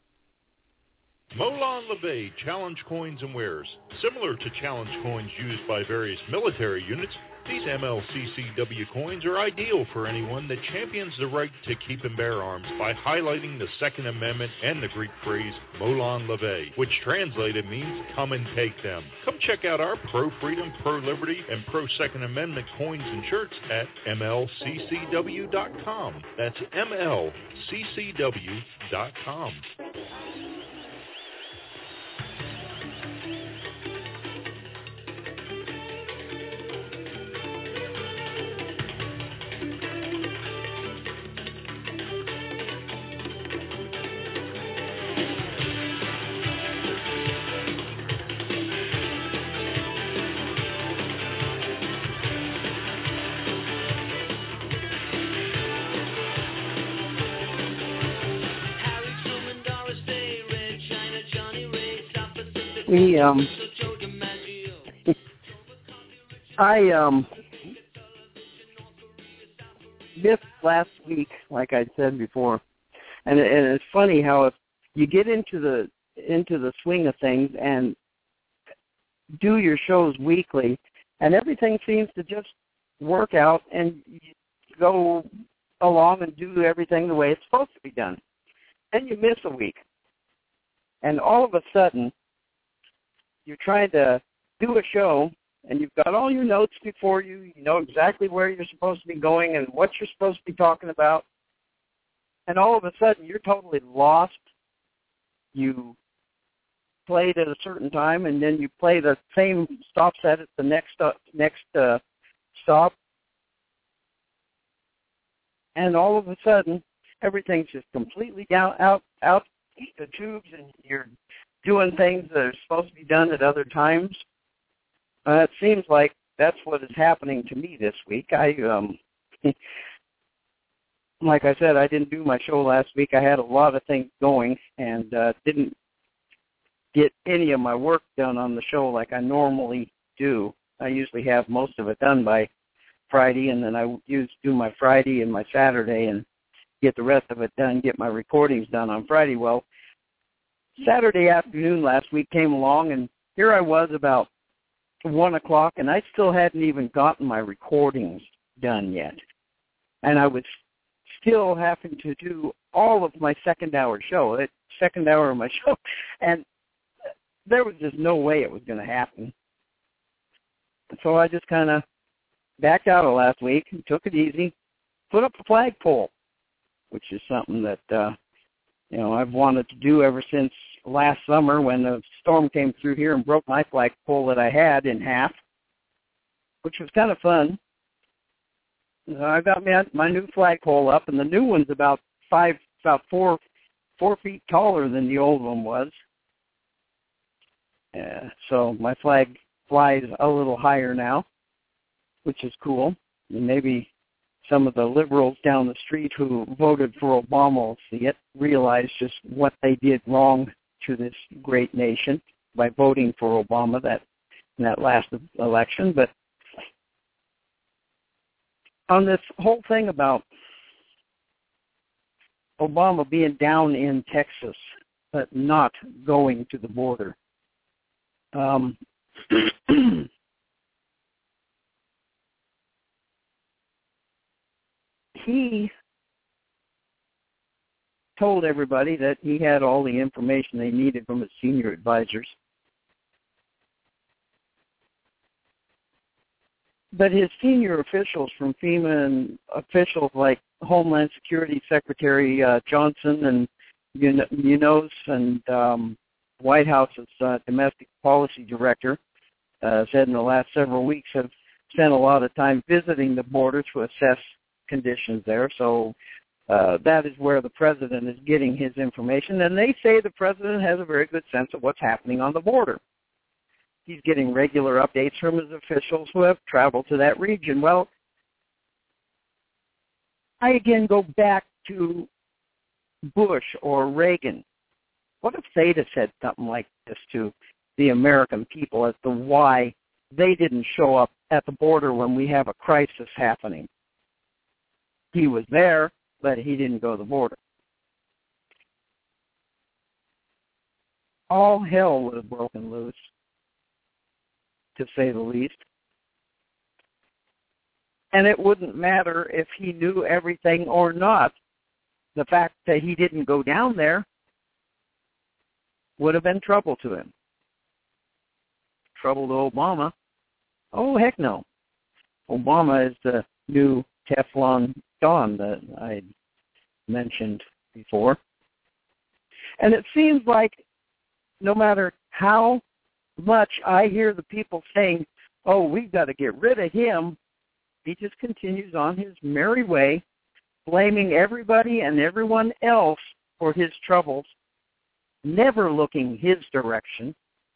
Molon Labe Challenge Coins and Wares. Similar to challenge coins used by various military units, these M L C C W coins are ideal for anyone that champions the right to keep and bear arms by highlighting the Second Amendment and the Greek phrase Molon Labe, which translated means come and take them. Come check out our pro-freedom, pro-liberty, and pro-Second Amendment coins and shirts at M L C C W dot com. That's M L C C W dot com. We, um, I, um, missed last week, like I said before, and, and it's funny how if you get into the, into the swing of things and do your shows weekly, and everything seems to just work out, and you go along and do everything the way it's supposed to be done. Then you miss a week, and all of a sudden, you're trying to do a show, and you've got all your notes before you. You know exactly where you're supposed to be going and what you're supposed to be talking about, and all of a sudden, you're totally lost. You played at a certain time, and then you play the same stop set at the next uh, next uh, stop, and all of a sudden, everything's just completely down, out, out the tubes, and you're doing things that are supposed to be done at other times. Uh, it seems like that's what is happening to me this week. I, um, like I said, I didn't do my show last week. I had a lot of things going, and uh, didn't get any of my work done on the show like I normally do. I usually have most of it done by Friday, and then I use do my Friday and my Saturday and get the rest of it done, get my recordings done on Friday. Well, Saturday afternoon last week came along, and here I was about one o'clock, and I still hadn't even gotten my recordings done yet. And I was still having to do all of my second hour show, that second hour of my show, and there was just no way it was going to happen. So I just kind of backed out of last week and took it easy, put up a flagpole, which is something that, uh, you know, I've wanted to do ever since last summer when the storm came through here and broke my flagpole that I had in half, which was kind of fun. So I got my, my new flagpole up, and the new one's about five, about four, four feet taller than the old one was. Uh, so my flag flies a little higher now, which is cool. And maybe some of the liberals down the street who voted for Obama will see it, realize just what they did wrong to this great nation by voting for Obama that in that last election. But on this whole thing about Obama being down in Texas but not going to the border, um, he told everybody that he had all the information they needed from his senior advisors. But his senior officials from FEMA and officials like Homeland Security Secretary uh, Johnson and Munoz and um, White House's uh, domestic policy director uh, said in the last several weeks have spent a lot of time visiting the border to assess conditions there. So uh, that is where the president is getting his information. And they say the president has a very good sense of what's happening on the border. He's getting regular updates from his officials who have traveled to that region. Well, I again go back to Bush or Reagan. What if they'd have said something like this to the American people as to why they didn't show up at the border when we have a crisis happening? He was there, but he didn't go to the border. All hell would have broken loose, to say the least. And it wouldn't matter if he knew everything or not. The fact that he didn't go down there would have been trouble to him. Trouble to Obama? Oh, heck no. Obama is the new Teflon Don that I mentioned before. And it seems like no matter how much I hear the people saying, oh, we've got to get rid of him, he just continues on his merry way, blaming everybody and everyone else for his troubles, never looking his direction.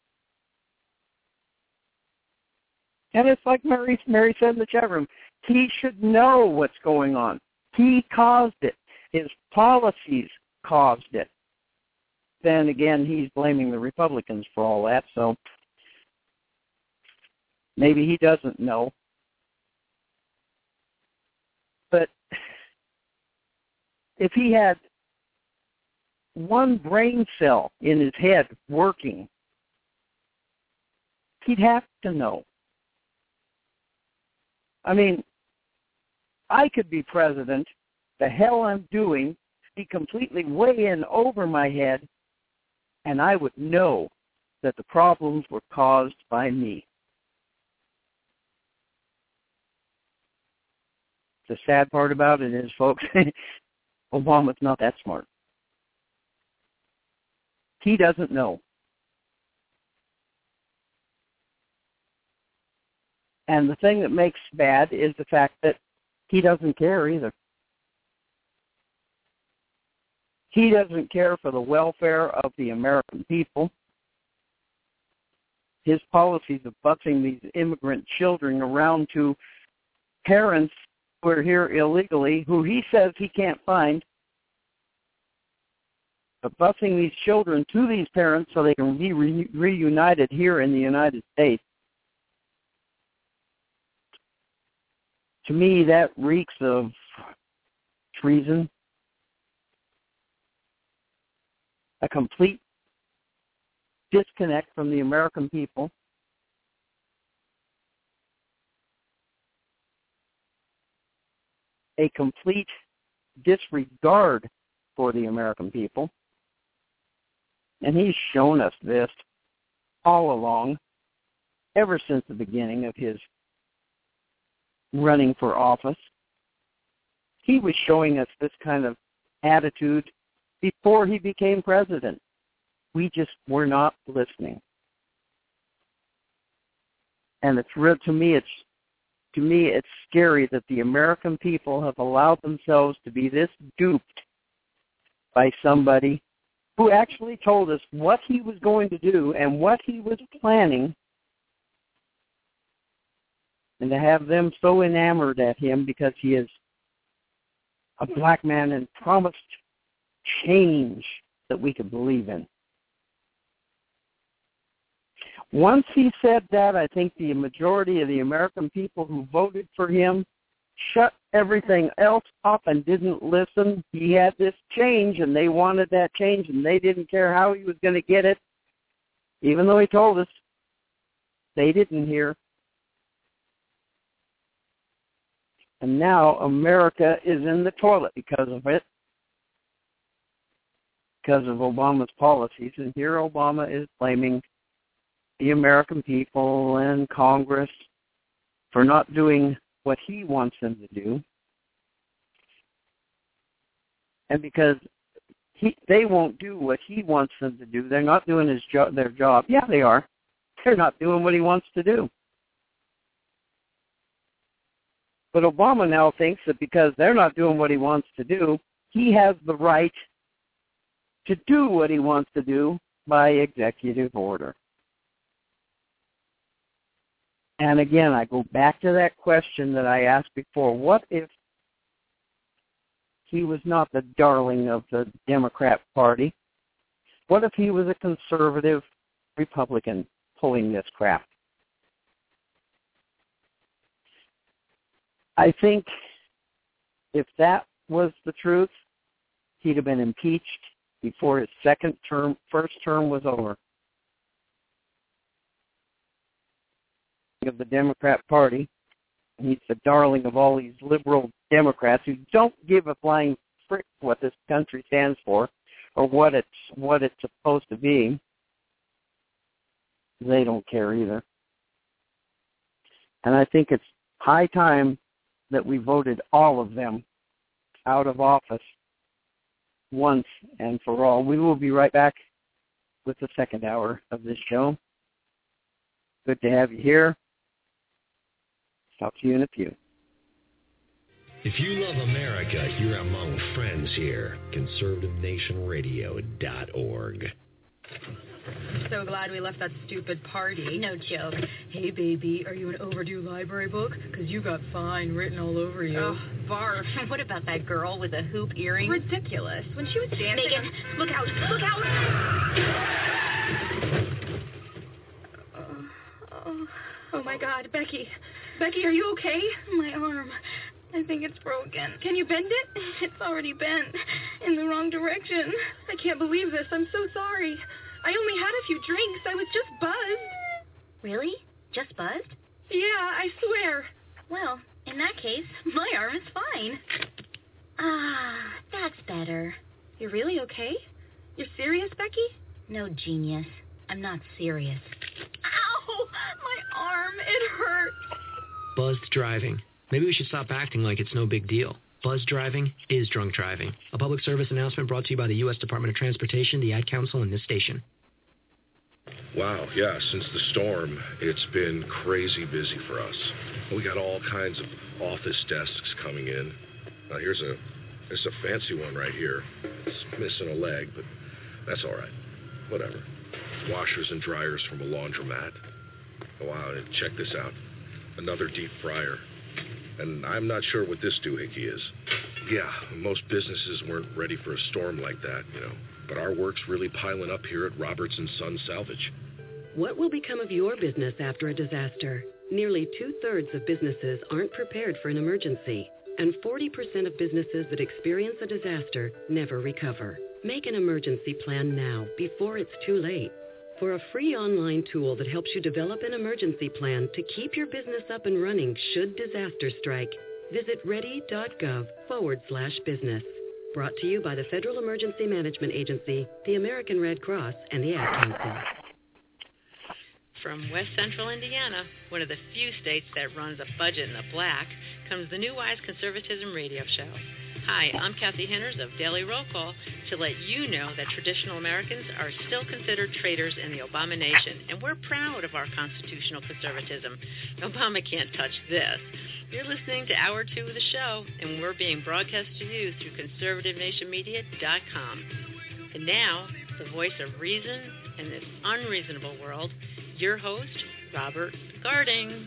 And it's like Mary, Mary said in the chat room, he should know what's going on. He caused it. His policies caused it. then again, he's blaming the Republicans for all that, so maybe he doesn't know. But if he had one brain cell in his head working, he'd have to know. I mean, I could be president, the hell I'm doing, be completely way in over my head, and I would know that the problems were caused by me. The sad part about it is, folks, Obama's not that smart. He doesn't know. And the thing that makes bad is the fact that he doesn't care either. He doesn't care for the welfare of the American people. His policies of busing these immigrant children around to parents who are here illegally, who he says he can't find, but busing these children to these parents so they can be re- reunited here in the United States. To me, that reeks of treason, a complete disconnect from the American people, a complete disregard for the American people. And he's shown us this all along, ever since the beginning of his running for office. He was showing us this kind of attitude before he became president. We just were not listening. And it's real to me it's to me it's scary that the American people have allowed themselves to be this duped by somebody who actually told us what he was going to do and what he was planning, and to have them so enamored at him because he is a black man and promised change that we could believe in. Once he said that, I think the majority of the American people who voted for him shut everything else up and didn't listen. He had this change, and they wanted that change, and they didn't care how he was going to get it. Even though he told us, they didn't hear. And now America is in the toilet because of it, because of Obama's policies. And here Obama is blaming the American people and Congress for not doing what he wants them to do. And because he, they won't do what he wants them to do, they're not doing his jo- their job. Yeah, they are. They're not doing what he wants to do. But Obama now thinks that because they're not doing what he wants to do, he has the right to do what he wants to do by executive order. And again, I go back to that question that I asked before. What if he was not the darling of the Democrat Party? What if he was a conservative Republican pulling this crap? I think if that was the truth, he'd have been impeached before his second term, first term was over. Of the Democrat Party, he's the darling of all these liberal Democrats who don't give a flying frick what this country stands for or what it's what it's supposed to be. They don't care either. And I think it's high time that we voted all of them out of office once and for all. We will be right back with the second hour of this show. Good to have you here. Talk to you in a few. If you love America, you're among friends here. conservative nation radio dot org. so glad we left that stupid party. No joke. Hey, baby, are you an overdue library book? Because you got fine written all over you. Oh, barf. What about that girl with the hoop earring? Ridiculous. When she was dancing... Megan, look out, look out! Oh, oh, oh, my God, Becky. Becky, are you okay? My arm. I think it's broken. Can you bend it? It's already bent. In the wrong direction. I can't believe this. I'm so sorry. I only had a few drinks. I was just buzzed. Really? Just buzzed? Yeah, I swear. Well, in that case, my arm is fine. Ah, that's better. You're really okay? You're serious, Becky? No, genius. I'm not serious. Ow! My arm. It hurts. Buzzed driving. Maybe we should stop acting like it's no big deal. Buzz driving is drunk driving. A public service announcement brought to you by the U S Department of Transportation, the Ad Council, and this station. Wow, yeah, since the storm, it's been crazy busy for us. We got all kinds of office desks coming in. Uh, here's a here's a fancy one right here. It's missing a leg, but that's all right. Whatever. Washers and dryers from a laundromat. Oh, wow, and check this out. Another deep fryer. And I'm not sure what this doohickey is. Yeah, most businesses weren't ready for a storm like that, you know. But our work's really piling up here at Roberts and Son Salvage. What will become of your business after a disaster? Nearly two-thirds of businesses aren't prepared for an emergency, and forty percent of businesses that experience a disaster never recover. Make an emergency plan now, before it's too late. For a free online tool that helps you develop an emergency plan to keep your business up and running should disaster strike, visit ready.gov forward slash business. Brought to you by the Federal Emergency Management Agency, the American Red Cross, and the Ad Council. From West Central Indiana, one of the few states that runs a budget in the black, comes the New Wise Conservatism Radio Show. Hi, I'm Kathy Henners of Daily Roll Call to let you know that traditional Americans are still considered traitors in the Obama nation, and we're proud of our constitutional conservatism. Obama can't touch this. You're listening to Hour two of the show, and we're being broadcast to you through conservative nation media dot com. And now, the voice of reason in this unreasonable world, your host, Robert Garding.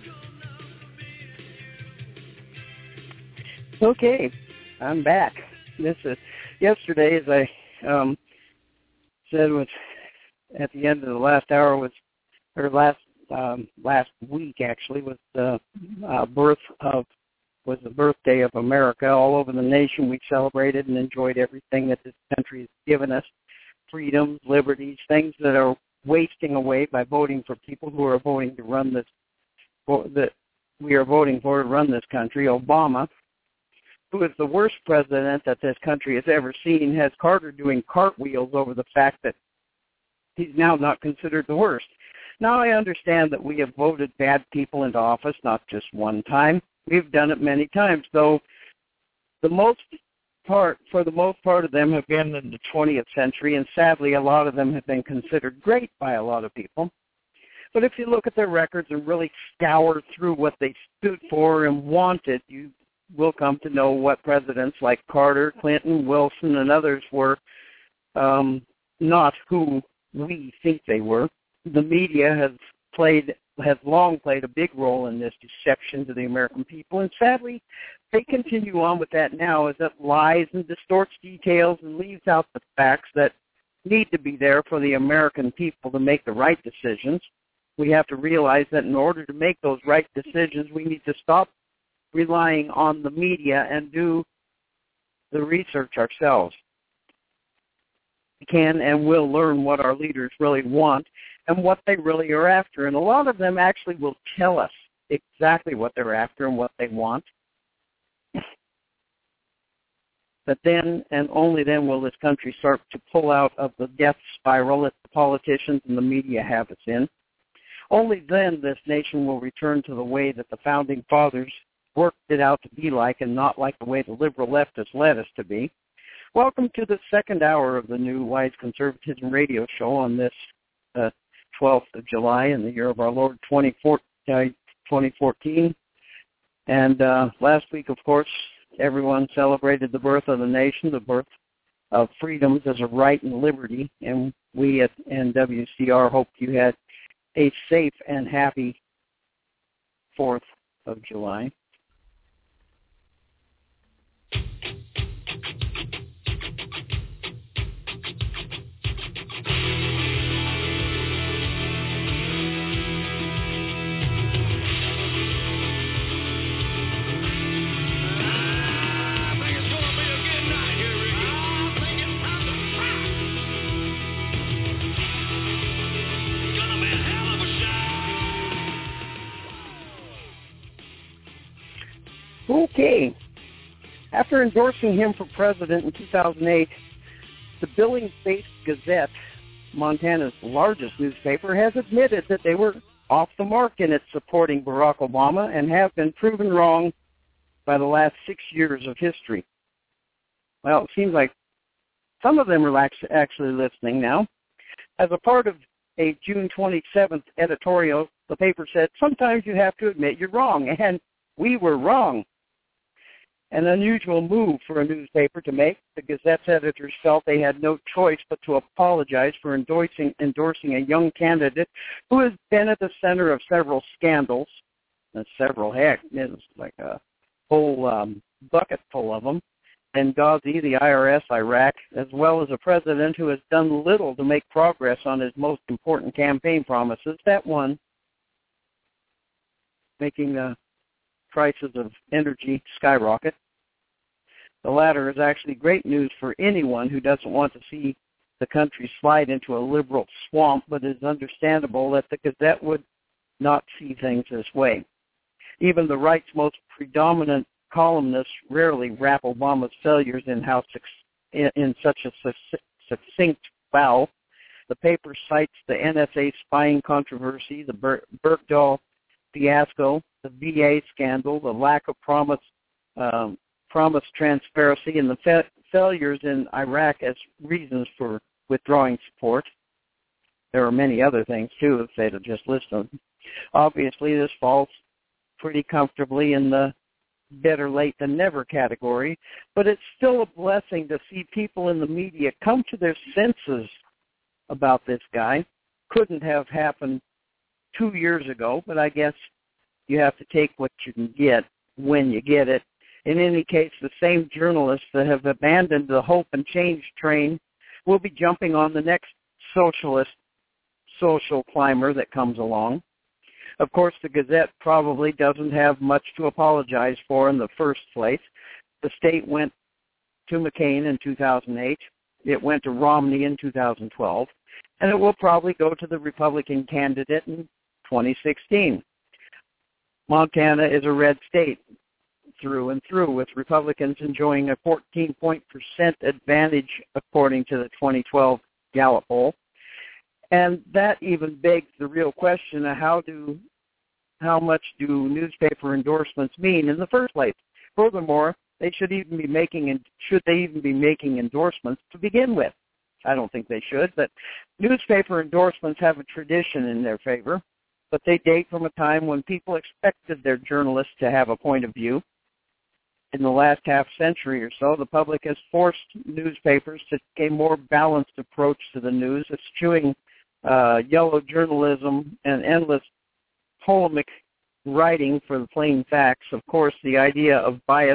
Okay. I'm back. This is yesterday, as I um, said, was at the end of the last hour was, or last um, last week actually was the uh, birth of was the birthday of America. All over the nation, we celebrated and enjoyed everything that this country has given us: freedoms, liberties, things that are wasting away by voting for people who are voting to run this. That we are voting for to run this country. Obama, who is the worst president that this country has ever seen, has Carter doing cartwheels over the fact that he's now not considered the worst. Now, I understand that we have voted bad people into office, not just one time. We've done it many times, though the most part, for the most part of them have been in the twentieth century, and sadly, a lot of them have been considered great by a lot of people. But if you look at their records and really scour through what they stood for and wanted, you will come to know what presidents like Carter, Clinton, Wilson, and others were um, not who we think they were. The media has played, has long played a big role in this deception to the American people, and sadly, they continue on with that now as it lies and distorts details and leaves out the facts that need to be there for the American people to make the right decisions. We have to realize that in order to make those right decisions, we need to stop relying on the media and do the research ourselves. We can and will learn what our leaders really want and what they really are after. And a lot of them actually will tell us exactly what they're after and what they want. But then and only then will this country start to pull out of the death spiral that the politicians and the media have us in. Only then this nation will return to the way that the Founding Fathers worked it out to be like, and not like the way the liberal left has led us to be. Welcome to the second hour of the New Wise Conservatism Radio Show on this uh, twelfth of July in the year of our Lord twenty fourteen. And uh, last week, of course, everyone celebrated the birth of the nation, the birth of freedoms as a right and liberty, and we at N W C R hope you had a safe and happy fourth of July. Okay. After endorsing him for president in two thousand eight, the Billings-based Gazette, Montana's largest newspaper, has admitted that they were off the mark in its supporting Barack Obama and have been proven wrong by the last six years of history. Well, it seems like some of them are actually listening now. As a part of a June twenty-seventh editorial, the paper said, "Sometimes you have to admit you're wrong," and we were wrong. An unusual move for a newspaper to make. The Gazette's editors felt they had no choice but to apologize for endorsing, endorsing a young candidate who has been at the center of several scandals. And several, heck, it's like a whole um, bucket full of them. Benghazi, the I R S, Iraq, as well as a president who has done little to make progress on his most important campaign promises. That one, making the prices of energy skyrocket. The latter is actually great news for anyone who doesn't want to see the country slide into a liberal swamp, but it is understandable that the Gazette would not see things this way. Even the right's most predominant columnists rarely wrap Obama's failures in, how in, in such a succinct bow. The paper cites the N S A spying controversy, the Ber- Bergdahl fiasco, the V A scandal, the lack of promise, um, promise transparency, and the fa- failures in Iraq as reasons for withdrawing support. There are many other things, too, if they'd have just listed them. Obviously, this falls pretty comfortably in the better late than never category, but it's still a blessing to see people in the media come to their senses about this guy. Couldn't have happened two years ago, but I guess you have to take what you can get when you get it. In any case, the same journalists that have abandoned the hope and change train will be jumping on the next socialist social climber that comes along. Of course, the Gazette probably doesn't have much to apologize for in the first place. The state went to McCain in two thousand eight. It went to Romney in two thousand twelve. And it will probably go to the Republican candidate in twenty sixteen. Montana is a red state through and through, with Republicans enjoying a fourteen point percent advantage according to the twenty twelve Gallup poll. And that even begs the real question of how do, how much do newspaper endorsements mean in the first place? Furthermore, they should even be making, should they even be making endorsements to begin with? I don't think they should, but newspaper endorsements have a tradition in their favor, but they date from a time when people expected their journalists to have a point of view. In the last half century or so, the public has forced newspapers to take a more balanced approach to the news, eschewing uh, yellow journalism and endless polemic writing for the plain facts. Of course, the idea of bias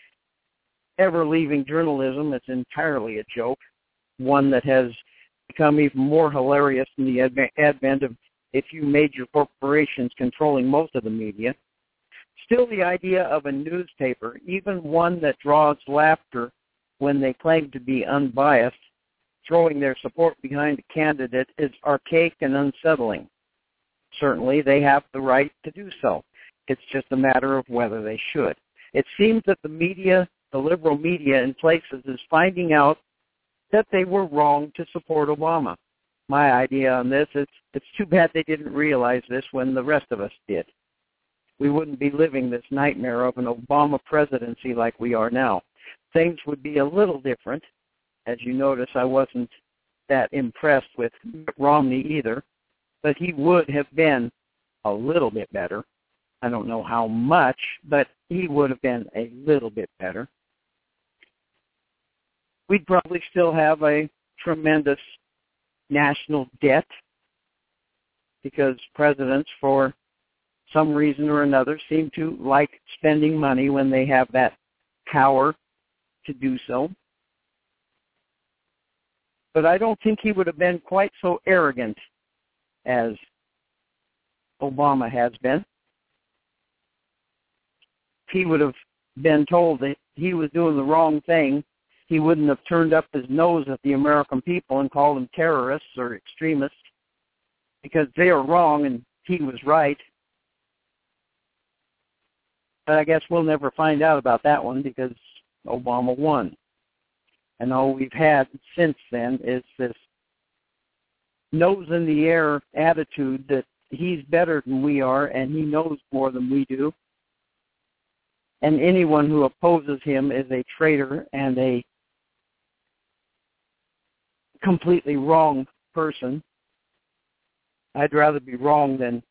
ever leaving journalism is entirely a joke, one that has become even more hilarious in the advent of a few major corporations controlling most of the media. Still, the idea of a newspaper, even one that draws laughter when they claim to be unbiased, throwing their support behind a candidate, is archaic and unsettling. Certainly, they have the right to do so. It's just a matter of whether they should. It seems that the media, the liberal media in places, is finding out that they were wrong to support Obama. My idea on this is it's too bad they didn't realize this when the rest of us did. We wouldn't be living this nightmare of an Obama presidency like we are now. Things would be a little different. As you notice, I wasn't that impressed with Romney either, but he would have been a little bit better. I don't know how much, but he would have been a little bit better. we'd probably still have a tremendous national debt because presidents, for some reason or another, seem to like spending money when they have that power to do so. But I don't think he would have been quite so arrogant as Obama has been. If he would have been told that he was doing the wrong thing, he wouldn't have turned up his nose at the American people and called them terrorists or extremists, because they are wrong and he was right. But I guess we'll never find out about that one because Obama won. And all we've had since then is this nose in the air attitude that he's better than we are and he knows more than we do. And anyone who opposes him is a traitor and a completely wrong person. I'd rather be wrong than,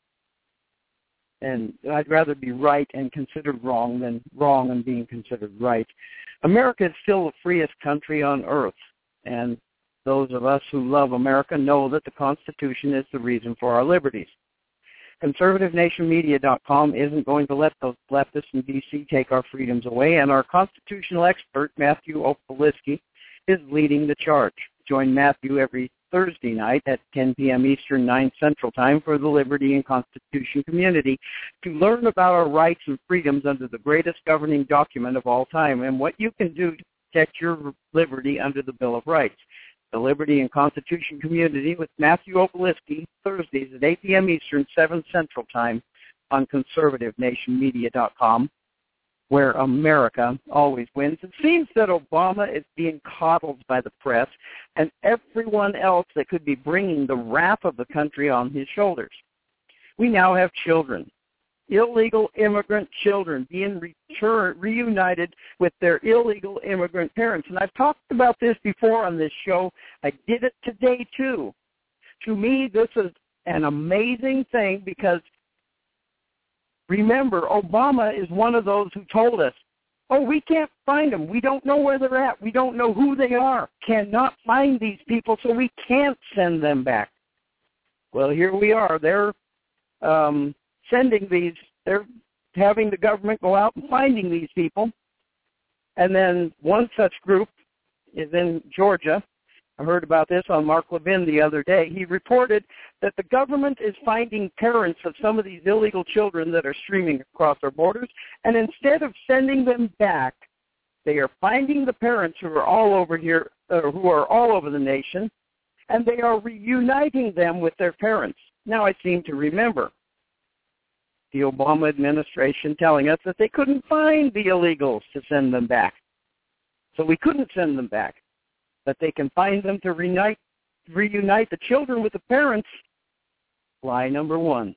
and I'd rather be right and considered wrong than wrong and being considered right. America is still the freest country on earth, and those of us who love America know that the Constitution is the reason for our liberties. Conservative Nation Media dot com isn't going to let those leftists in D C take our freedoms away, and our constitutional expert, Matthew Opoliski, is leading the charge. Join Matthew every Thursday night at ten p.m. Eastern, nine Central Time for the Liberty and Constitution community to learn about our rights and freedoms under the greatest governing document of all time and what you can do to protect your liberty under the Bill of Rights. The Liberty and Constitution community with Matthew Opoliski, Thursdays at eight p.m. Eastern, seven Central Time on Conservative Nation Media dot com, where America always wins. It seems that Obama is being coddled by the press and everyone else that could be bringing the wrath of the country on his shoulders. We now have children, illegal immigrant children, being return, reunited with their illegal immigrant parents. And I've talked about this before on this show. I did it today, too. To me, this is an amazing thing because, remember, Obama is one of those who told us, oh, we can't find them. We don't know where they're at. We don't know who they are. Cannot find these people, so we can't send them back. Well, here we are. They're um, sending these, they're having the government go out and finding these people. And then one such group is in Georgia. I heard about this on Mark Levin the other day. He reported that the government is finding parents of some of these illegal children that are streaming across our borders, and instead of sending them back, they are finding the parents who are all over here, uh, who are all over the nation, and they are reuniting them with their parents. Now I seem to remember the Obama administration telling us that they couldn't find the illegals to send them back. So we couldn't send them back. But they can find them to reunite, reunite the children with the parents. Lie number one.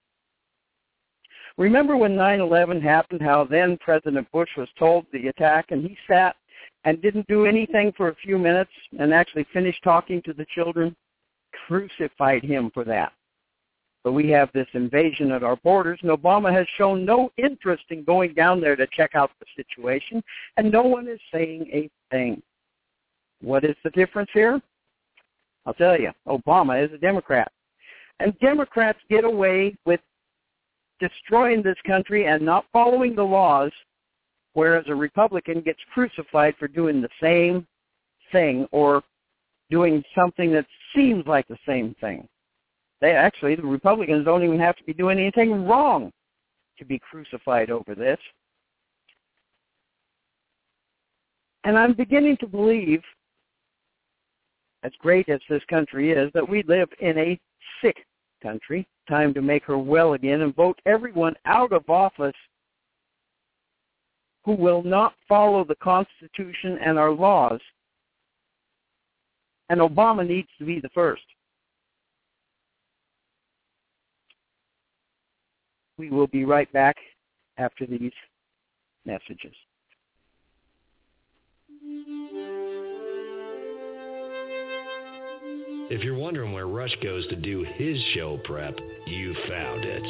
Remember when nine eleven happened, how then President Bush was told the attack, and he sat and didn't do anything for a few minutes and actually finished talking to the children? Crucified him for that. But we have this invasion at our borders, and Obama has shown no interest in going down there to check out the situation, and no one is saying a thing. What is the difference here? I'll tell you, Obama is a Democrat. And Democrats get away with destroying this country and not following the laws, whereas a Republican gets crucified for doing the same thing or doing something that seems like the same thing. They actually, the Republicans don't even have to be doing anything wrong to be crucified over this. And I'm beginning to believe, as great as this country is, that we live in a sick country. Time to make her well again and vote everyone out of office who will not follow the Constitution and our laws. And Obama needs to be the first. We will be right back after these messages. If you're wondering where Rush goes to do his show prep, you found it.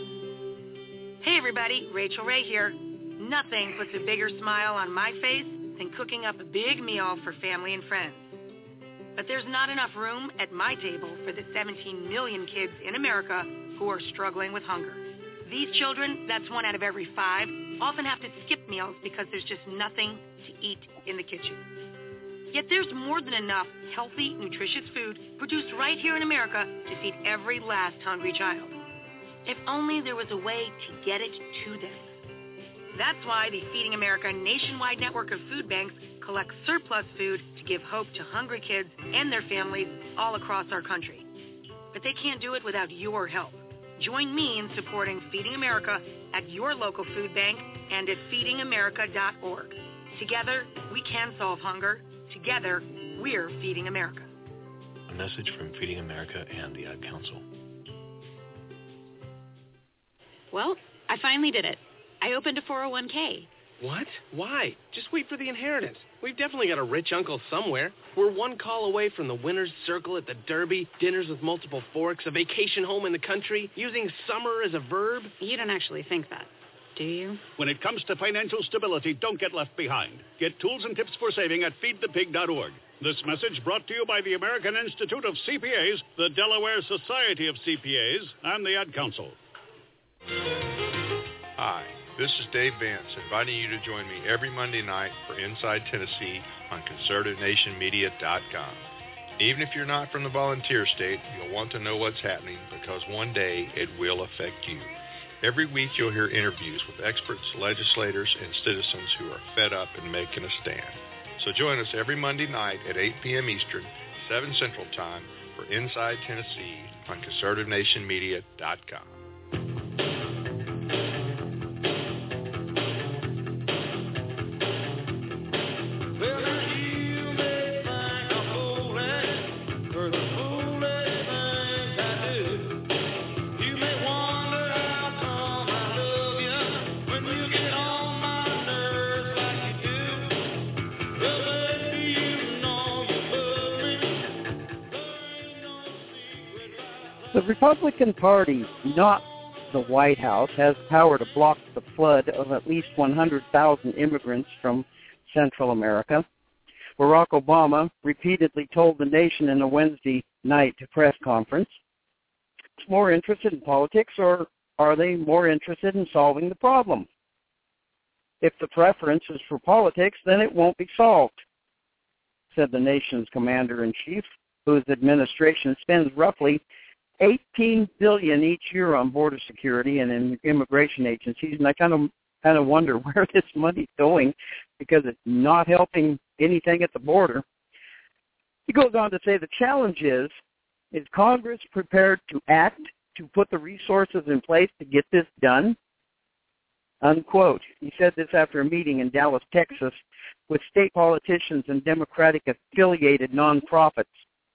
Hey everybody, Rachel Ray here. Nothing puts a bigger smile on my face than cooking up a big meal for family and friends. But there's not enough room at my table for the seventeen million kids in America who are struggling with hunger. These children, that's one out of every five, often have to skip meals because there's just nothing to eat in the kitchen. Yet there's more than enough healthy, nutritious food produced right here in America to feed every last hungry child. If only there was a way to get it to them. That's why the Feeding America nationwide network of food banks collects surplus food to give hope to hungry kids and their families all across our country. But they can't do it without your help. Join me in supporting Feeding America at your local food bank and at feeding america dot org. Together, we can solve hunger. Together, we're Feeding America. A message from Feeding America and the Ad Council. Well, I finally did it. I opened a four oh one k. What? Why? Just wait for the inheritance. We've definitely got a rich uncle somewhere. We're one call away from the winner's circle at the Derby, dinners with multiple forks, a vacation home in the country, using summer as a verb. You don't actually think that, do you? When it comes to financial stability, don't get left behind. Get tools and tips for saving at feed the pig dot org. This message brought to you by the American Institute of C P As, the Delaware Society of C P As, and the Ad Council. Hi, this is Dave Vance, inviting you to join me every Monday night for Inside Tennessee on conservative nation media dot com. Even if you're not from the volunteer state, you'll want to know what's happening because one day it will affect you. Every week you'll hear interviews with experts, legislators, and citizens who are fed up and making a stand. So join us every Monday night at eight p.m. Eastern, seven Central Time for Inside Tennessee on conservative nation media dot com. The Republican Party, not the White House, has power to block the flood of at least one hundred thousand immigrants from Central America. Barack Obama repeatedly told the nation in a Wednesday night press conference, more interested in politics, or are they more interested in solving the problem? If the preference is for politics, then it won't be solved, said the nation's commander-in-chief, whose administration spends roughly eighteen billion dollars each year on border security and in immigration agencies, and I kind of kind of wonder where this money's going because it's not helping anything at the border. He goes on to say the challenge is, is Congress prepared to act, to put the resources in place to get this done? Unquote. He said this after a meeting in Dallas, Texas, with state politicians and Democratic-affiliated nonprofits.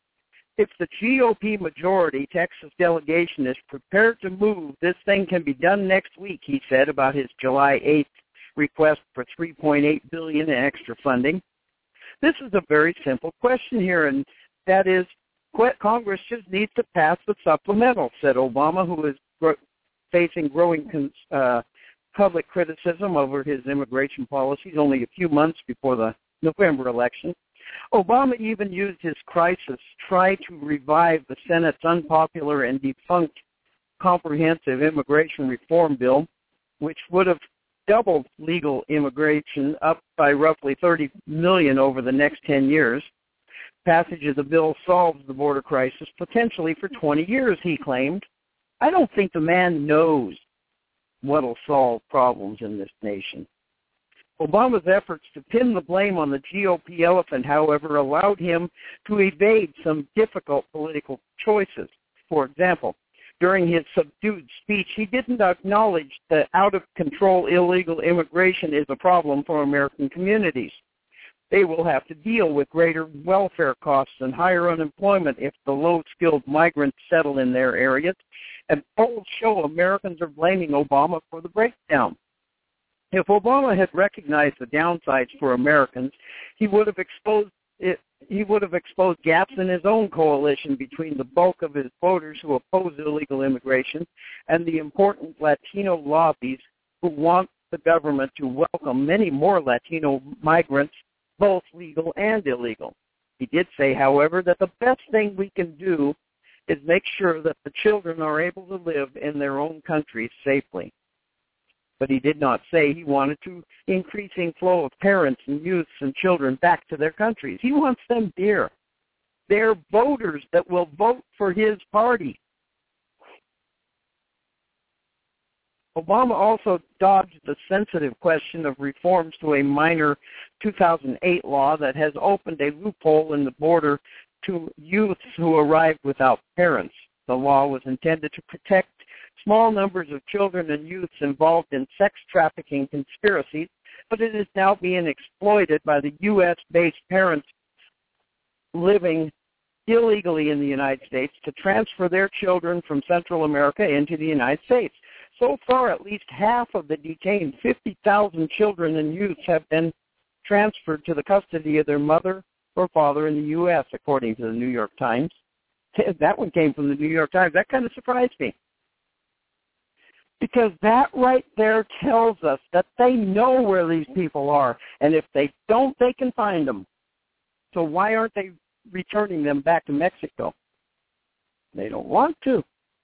If the G O P majority Texas delegation is prepared to move, this thing can be done next week, he said about his July eighth request for three point eight billion dollars in extra funding. This is a very simple question here, and that is, Congress just needs to pass the supplemental, said Obama, who is gro- facing growing uh, public criticism over his immigration policies only a few months before the November election. Obama even used his crisis to try to revive the Senate's unpopular and defunct comprehensive immigration reform bill, which would have doubled legal immigration up by roughly thirty million dollars over the next ten years. Passage of the bill solves the border crisis potentially for twenty years, he claimed. I don't think the man knows what will solve problems in this nation. Obama's efforts to pin the blame on the G O P elephant, however, allowed him to evade some difficult political choices. For example, during his subdued speech, he didn't acknowledge that out-of-control illegal immigration is a problem for American communities. They will have to deal with greater welfare costs and higher unemployment if the low-skilled migrants settle in their areas, and polls show Americans are blaming Obama for the breakdown. If Obama had recognized the downsides for Americans, he would have exposed it, he would have exposed gaps in his own coalition between the bulk of his voters who oppose illegal immigration and the important Latino lobbies who want the government to welcome many more Latino migrants both legal and illegal. He did say, however, that the best thing we can do is make sure that the children are able to live in their own countries safely. But he did not say he wanted to increasing flow of parents and youths and children back to their countries. He wants them here. They're voters that will vote for his party. Obama also dodged the sensitive question of reforms to a minor two thousand eight law that has opened a loophole in the border to youths who arrived without parents. The law was intended to protect small numbers of children and youths involved in sex trafficking conspiracies, but it is now being exploited by the U S based parents living illegally in the United States to transfer their children from Central America into the United States. So far, at least half of the detained fifty thousand children and youths have been transferred to the custody of their mother or father in the U S, according to the New York Times. That one came from the New York Times. That kind of surprised me. Because that right there tells us that they know where these people are, and if they don't, they can find them. So why aren't they returning them back to Mexico? They don't want to.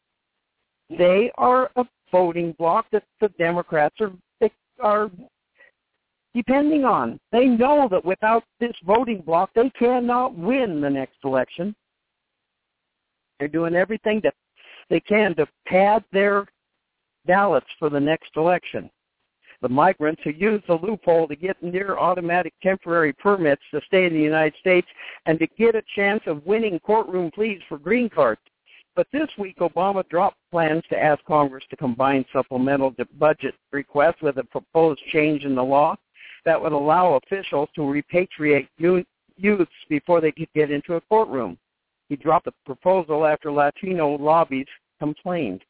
They are a voting bloc that the Democrats are are depending on. They know that without this voting bloc, they cannot win the next election. They're doing everything that they can to pad their ballots for the next election. The migrants who use the loophole to get near automatic temporary permits to stay in the United States and to get a chance of winning courtroom pleas for green cards. But this week, Obama dropped plans to ask Congress to combine supplemental budget requests with a proposed change in the law that would allow officials to repatriate youths before they could get into a courtroom. He dropped the proposal after Latino lobbies complained.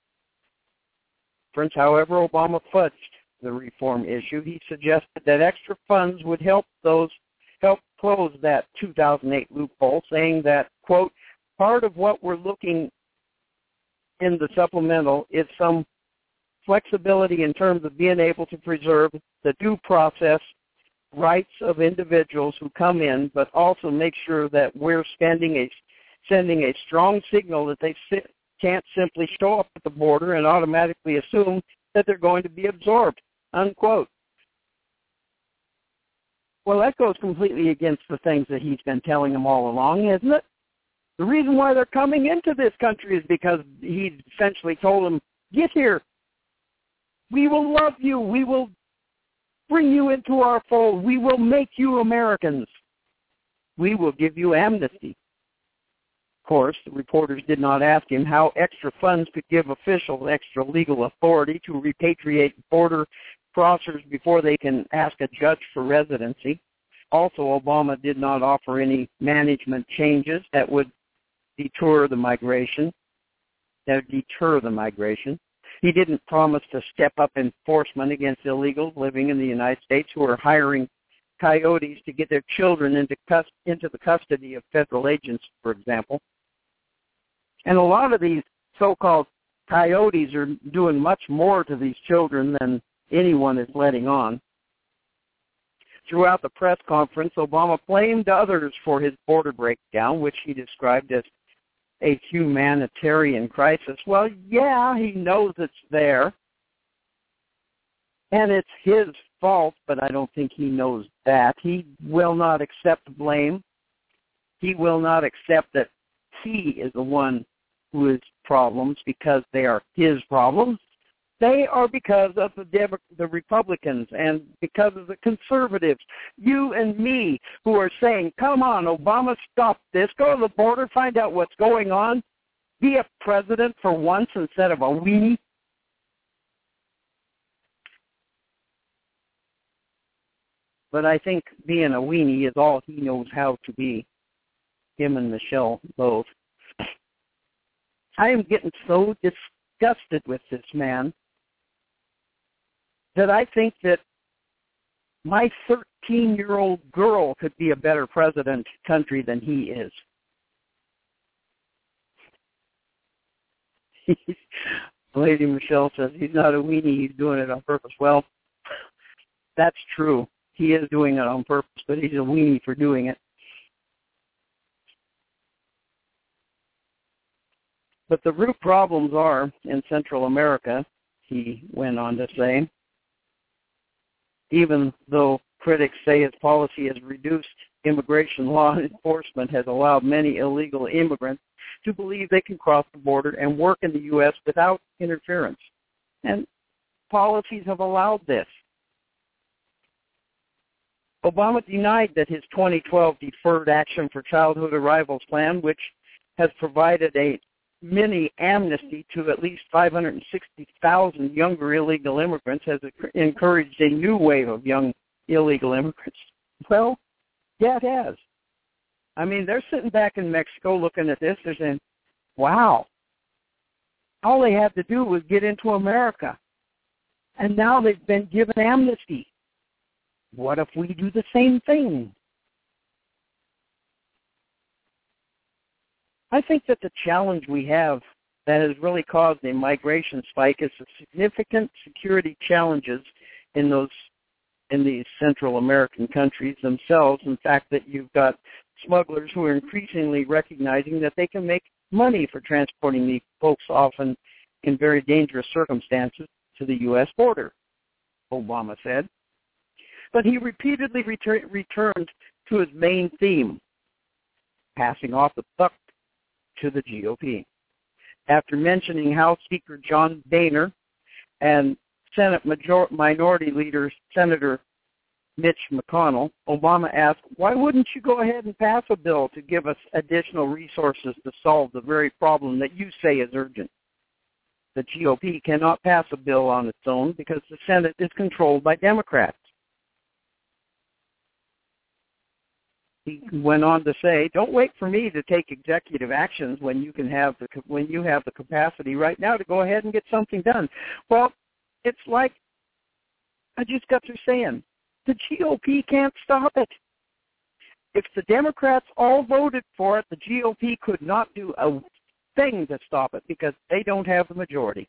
Friends, however, Obama fudged the reform issue. He suggested that extra funds would help those help close that two thousand eight loophole, saying that, quote, part of what we're looking in the supplemental is some flexibility in terms of being able to preserve the due process rights of individuals who come in, but also make sure that we're spending a, sending a strong signal that they sit, can't simply show up at the border and automatically assume that they're going to be absorbed, unquote. Well, that goes completely against the things that he's been telling them all along, isn't it? The reason why they're coming into this country is because he essentially told them, get here. We will love you. We will bring you into our fold. We will make you Americans. We will give you amnesty. Of course, the reporters did not ask him how extra funds could give officials extra legal authority to repatriate border crossers before they can ask a judge for residency. Also, Obama did not offer any management changes that would deter the migration, that would deter the migration. He didn't promise to step up enforcement against illegals living in the United States who are hiring coyotes to get their children into cus- into the custody of federal agents, for example. And a lot of these so-called coyotes are doing much more to these children than anyone is letting on. Throughout the press conference, Obama blamed others for his border breakdown, which he described as a humanitarian crisis. Well, yeah, he knows it's there, and it's his fault, but I don't think he knows that. He will not accept blame. He will not accept that he is the one who has problems because they are his problems. They are because of the Demo- the Republicans and because of the conservatives, you and me, who are saying, come on, Obama, stop this. Go to the border, find out what's going on. Be a president for once instead of a weenie. But I think being a weenie is all he knows how to be, him and Michelle both. I am getting so disgusted with this man that I think that my thirteen-year-old girl could be a better president country than he is. Lady Michelle says he's not a weenie, he's doing it on purpose. Well, that's true. he is doing it on purpose, but he's a weenie for doing it. But the root problems are in Central America, he went on to say, even though critics say his policy has reduced immigration law enforcement, has allowed many illegal immigrants to believe they can cross the border and work in the U S without interference. And policies have allowed this. Obama denied that his twenty twelve Deferred Action for Childhood Arrivals plan, which has provided a mini amnesty to at least five hundred sixty thousand younger illegal immigrants, has encouraged a new wave of young illegal immigrants. Well, yeah, it has. I mean, they're sitting back in Mexico looking at this. They're saying, wow, all they had to do was get into America. And now they've been given amnesty. What if we do the same thing? I think that the challenge we have that has really caused a migration spike is the significant security challenges in those in these Central American countries themselves. In fact, that you've got smugglers who are increasingly recognizing that they can make money for transporting these folks, often in very dangerous circumstances, to the U S border, Obama said. But he repeatedly retur- returned to his main theme, passing off the buck to the G O P. After mentioning House Speaker John Boehner and Senate Major- Minority Leader Senator Mitch McConnell, Obama asked, why wouldn't you go ahead and pass a bill to give us additional resources to solve the very problem that you say is urgent? The G O P cannot pass a bill on its own because the Senate is controlled by Democrats. He went on to say, don't wait for me to take executive actions when you can have the when you have the capacity right now to go ahead and get something done. Well, it's like I just got through saying, the G O P can't stop it. If the Democrats all voted for it, the G O P could not do a thing to stop it because they don't have the majority.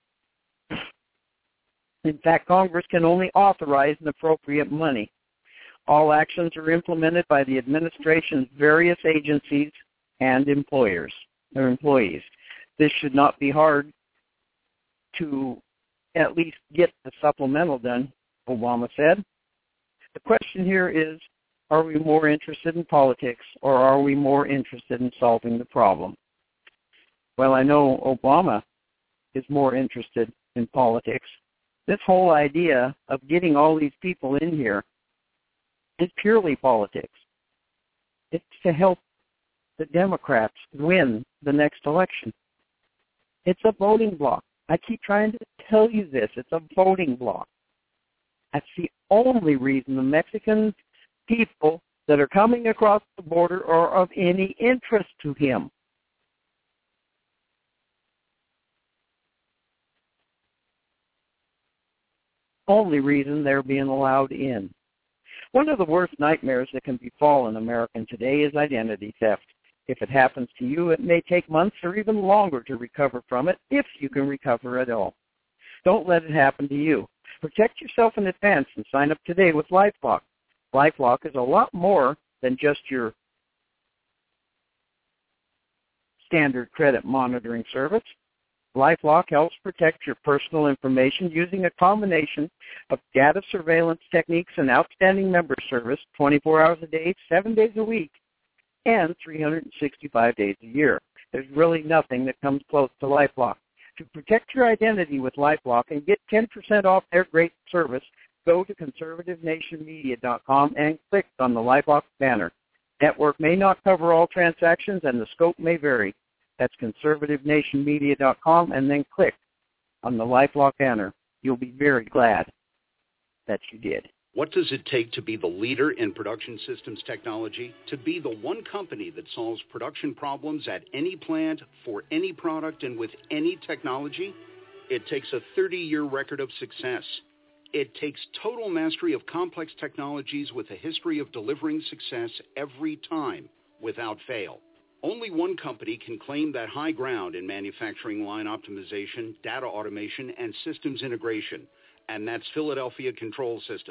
In fact, Congress can only authorize and appropriate money. All actions are implemented by the administration's various agencies and employers or employees. This should not be hard to at least get the supplemental done, Obama said. The question here is, are we more interested in politics or are we more interested in solving the problem? Well, I know Obama is more interested in politics. This whole idea of getting all these people in here is purely politics. It's to help the Democrats win the next election. It's a voting block. I keep trying to tell you this. It's a voting block. That's the only reason the Mexican people that are coming across the border are of any interest to him. Only reason they're being allowed in. One of the worst nightmares that can befall an American today is identity theft. If it happens to you, it may take months or even longer to recover from it, if you can recover at all. Don't let it happen to you. Protect yourself in advance and sign up today with LifeLock. LifeLock is a lot more than just your standard credit monitoring service. LifeLock helps protect your personal information using a combination of data surveillance techniques and outstanding member service twenty-four hours a day, seven days a week, and three hundred sixty-five days a year. There's really nothing that comes close to LifeLock. To protect your identity with LifeLock and get ten percent off their great service, go to conservative nation media dot com and click on the LifeLock banner. Network may not cover all transactions and the scope may vary. That's conservative nation media dot com, and then click on the LifeLock banner. You'll be very glad that you did. What does it take to be the leader in production systems technology? To be the one company that solves production problems at any plant, for any product, and with any technology? It takes a thirty-year record of success. It takes total mastery of complex technologies with a history of delivering success every time, without fail. Only one company can claim that high ground in manufacturing line optimization, data automation, and systems integration, and that's Philadelphia Control Systems.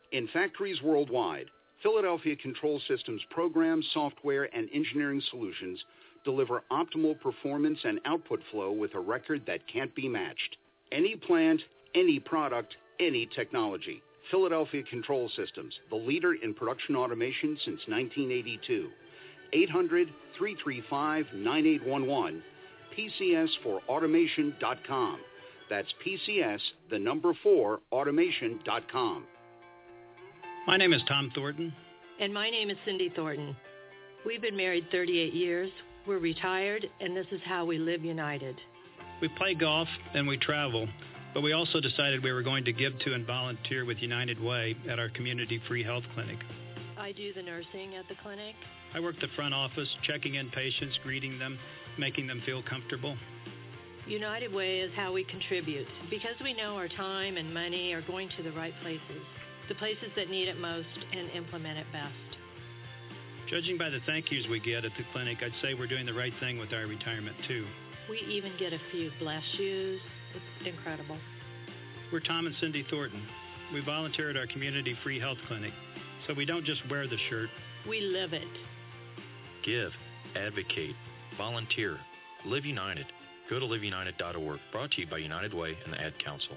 In factories worldwide, Philadelphia Control Systems programs, software, and engineering solutions deliver optimal performance and output flow with a record that can't be matched. Any plant, any product, any technology. Philadelphia Control Systems, the leader in production automation since nineteen eighty-two. eight hundred, three three five, nine eight one one, P C S for automation dot com. That's P C S, the number four, automation dot com. My name is Tom Thornton. And my name is Cindy Thornton. We've been married thirty-eight years. We're retired, and this is how we live united. We play golf and we travel, but we also decided we were going to give to and volunteer with United Way at our community free health clinic. I do the nursing at the clinic. I work the front office, checking in patients, greeting them, making them feel comfortable. United Way is how we contribute, because we know our time and money are going to the right places, the places that need it most and implement it best. Judging by the thank yous we get at the clinic, I'd say we're doing the right thing with our retirement, too. We even get a few bless yous. It's incredible. We're Tom and Cindy Thornton. We volunteer at our community free health clinic, so we don't just wear the shirt. We live it. Give, advocate, volunteer, live united. Go to live united dot org. Brought to you by United Way and the Ad Council.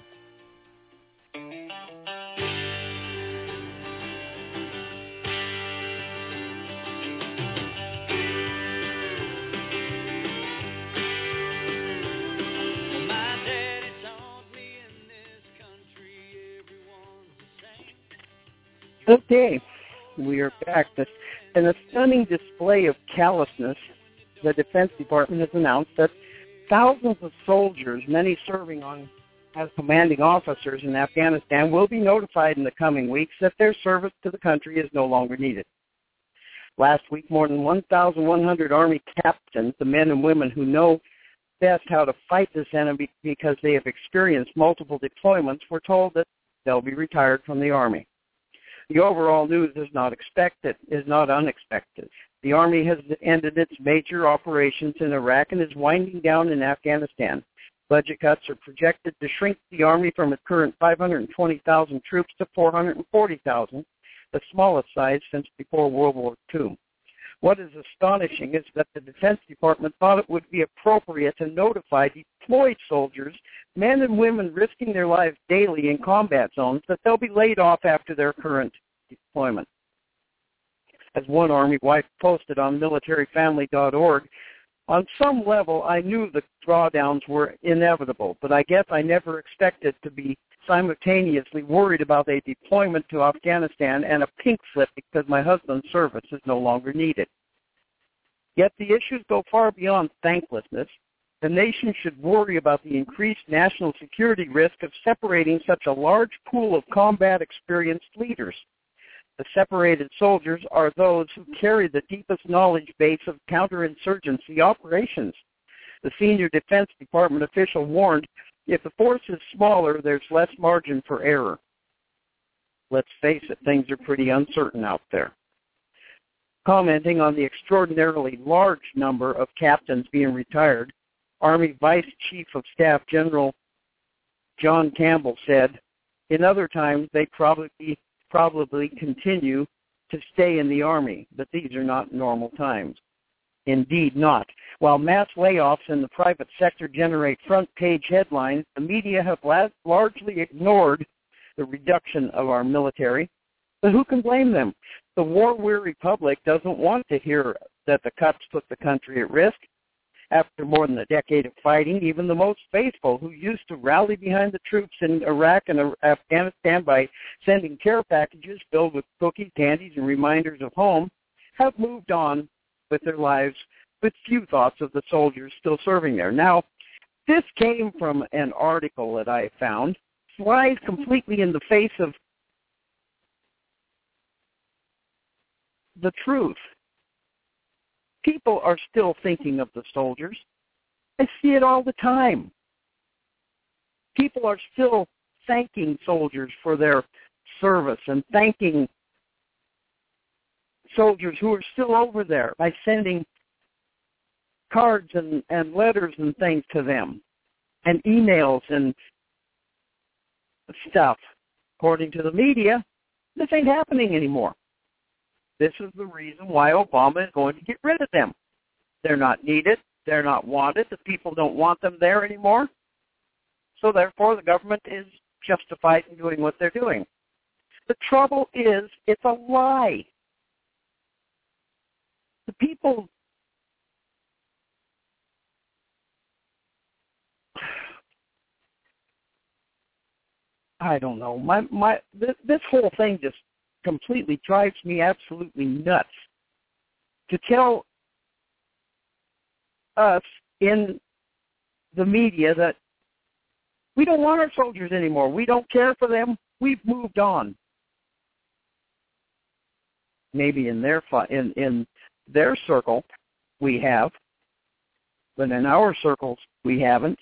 Okay, we are back. In a stunning display of callousness, the Defense Department has announced that thousands of soldiers, many serving on as commanding officers in Afghanistan, will be notified in the coming weeks that their service to the country is no longer needed. Last week, more than one thousand one hundred Army captains, the men and women who know best how to fight this enemy because they have experienced multiple deployments, were told that they'll be retired from the Army. The overall news is not expected, is not unexpected. The Army has ended its major operations in Iraq and is winding down in Afghanistan. Budget cuts are projected to shrink the Army from its current five hundred twenty thousand troops to four hundred forty thousand, the smallest size since before World War Two. What is astonishing is that the Defense Department thought it would be appropriate to notify deployed soldiers, men and women risking their lives daily in combat zones, that they'll be laid off after their current deployment. As one Army wife posted on military family dot org, on some level I knew the drawdowns were inevitable, but I guess I never expected to be simultaneously worried about a deployment to Afghanistan and a pink slip because my husband's service is no longer needed. Yet the issues go far beyond thanklessness. The nation should worry about the increased national security risk of separating such a large pool of combat experienced leaders. The separated soldiers are those who carry the deepest knowledge base of counterinsurgency operations. The senior Defense Department official warned, if the force is smaller, there's less margin for error. Let's face it, things are pretty uncertain out there. Commenting on the extraordinarily large number of captains being retired, Army Vice Chief of Staff General John Campbell said, in other times they probably probably continue to stay in the Army, but these are not normal times. Indeed not. While mass layoffs in the private sector generate front-page headlines, the media have la- largely ignored the reduction of our military. But who can blame them? The war-weary public doesn't want to hear that the cuts put the country at risk. After more than a decade of fighting, even the most faithful, who used to rally behind the troops in Iraq and Afghanistan by sending care packages filled with cookies, candies, and reminders of home, have moved on with their lives with few thoughts of the soldiers still serving there. Now, this came from an article that I found, flies completely in the face of the truth. People are still thinking of the soldiers. I see it all the time. People are still thanking soldiers for their service and thanking soldiers who are still over there by sending cards and, and letters and things to them and emails and stuff. According to the media, This ain't happening anymore. This is the reason why Obama is going to get rid of them. They're not needed. They're not wanted. The people don't want them there anymore. So therefore, the government is justified in doing what they're doing. The trouble is, it's a lie. The people, I don't know. My my this, this whole thing just completely drives me absolutely nuts. To tell us in the media that we don't want our soldiers anymore. We don't care for them. We've moved on. Maybe in their in in their circle we have, but in our circles we haven't.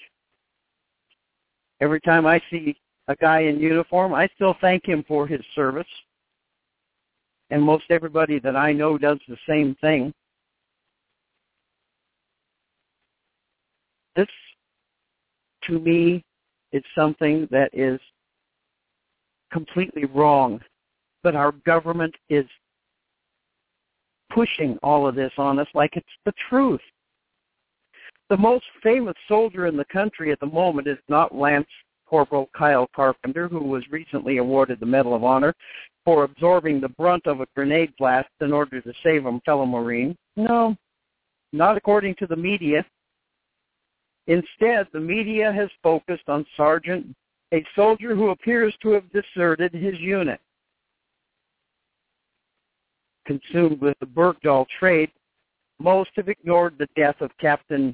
Every time I see a guy in uniform, I still thank him for his service. And most everybody that I know does the same thing. This, to me, is something that is completely wrong. But our government is pushing all of this on us like it's the truth. The most famous soldier in the country at the moment is not Lance Corporal Kyle Carpenter, who was recently awarded the Medal of Honor for absorbing the brunt of a grenade blast in order to save a fellow Marine. No, not according to the media. Instead, the media has focused on Sergeant, a soldier who appears to have deserted his unit. Consumed with the Bergdahl trade, most have ignored the death of Captain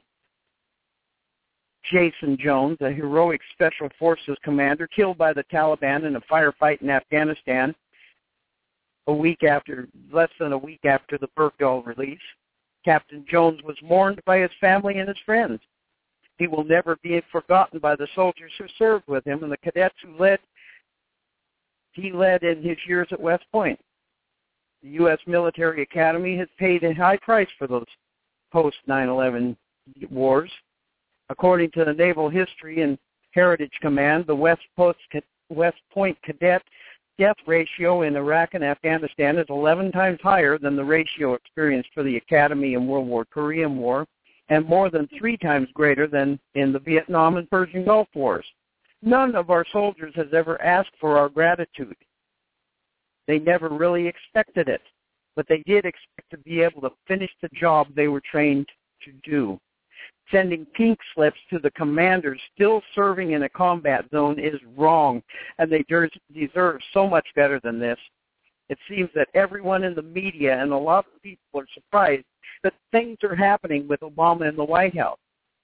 Jason Jones, a heroic Special Forces commander killed by the Taliban in a firefight in Afghanistan a week after, less than a week after the Bergdahl release. Captain Jones was mourned by his family and his friends. He will never be forgotten by the soldiers who served with him and the cadets who led he led in his years at West Point. The U S Military Academy has paid a high price for those post nine eleven wars. According to the Naval History and Heritage Command, the West, Post, West Point cadet death ratio in Iraq and Afghanistan is eleven times higher than the ratio experienced for the Academy in World War Korean War, and more than three times greater than in the Vietnam and Persian Gulf Wars. None of our soldiers has ever asked for our gratitude. They never really expected it, but they did expect to be able to finish the job they were trained to do. Sending pink slips to the commanders still serving in a combat zone is wrong, and they deserve so much better than this. It seems that everyone in the media and a lot of people are surprised that things are happening with Obama in the White House.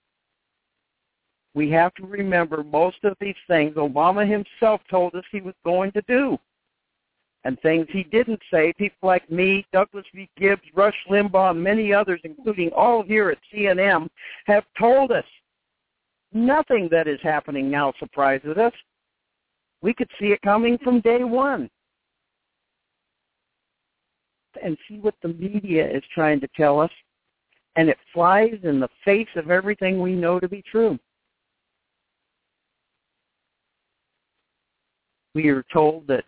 We have to remember most of these things Obama himself told us he was going to do. And things he didn't say, people like me, Douglas V. Gibbs, Rush Limbaugh, and many others, including all here at C N M, have told us. Nothing that is happening now surprises us. We could see it coming from day one. And see what the media is trying to tell us, and it flies in the face of everything we know to be true. We are told that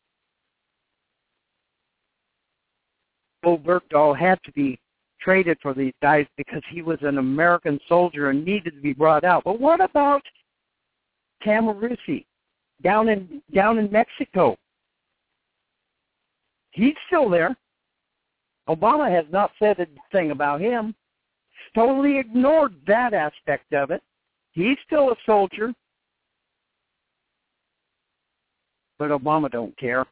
Bo Bergdahl had to be traded for these guys because he was an American soldier and needed to be brought out. But what about Camaruzzi down in down in Mexico? He's still there. Obama has not said a thing about him. Totally ignored that aspect of it. He's still a soldier. But Obama don't care.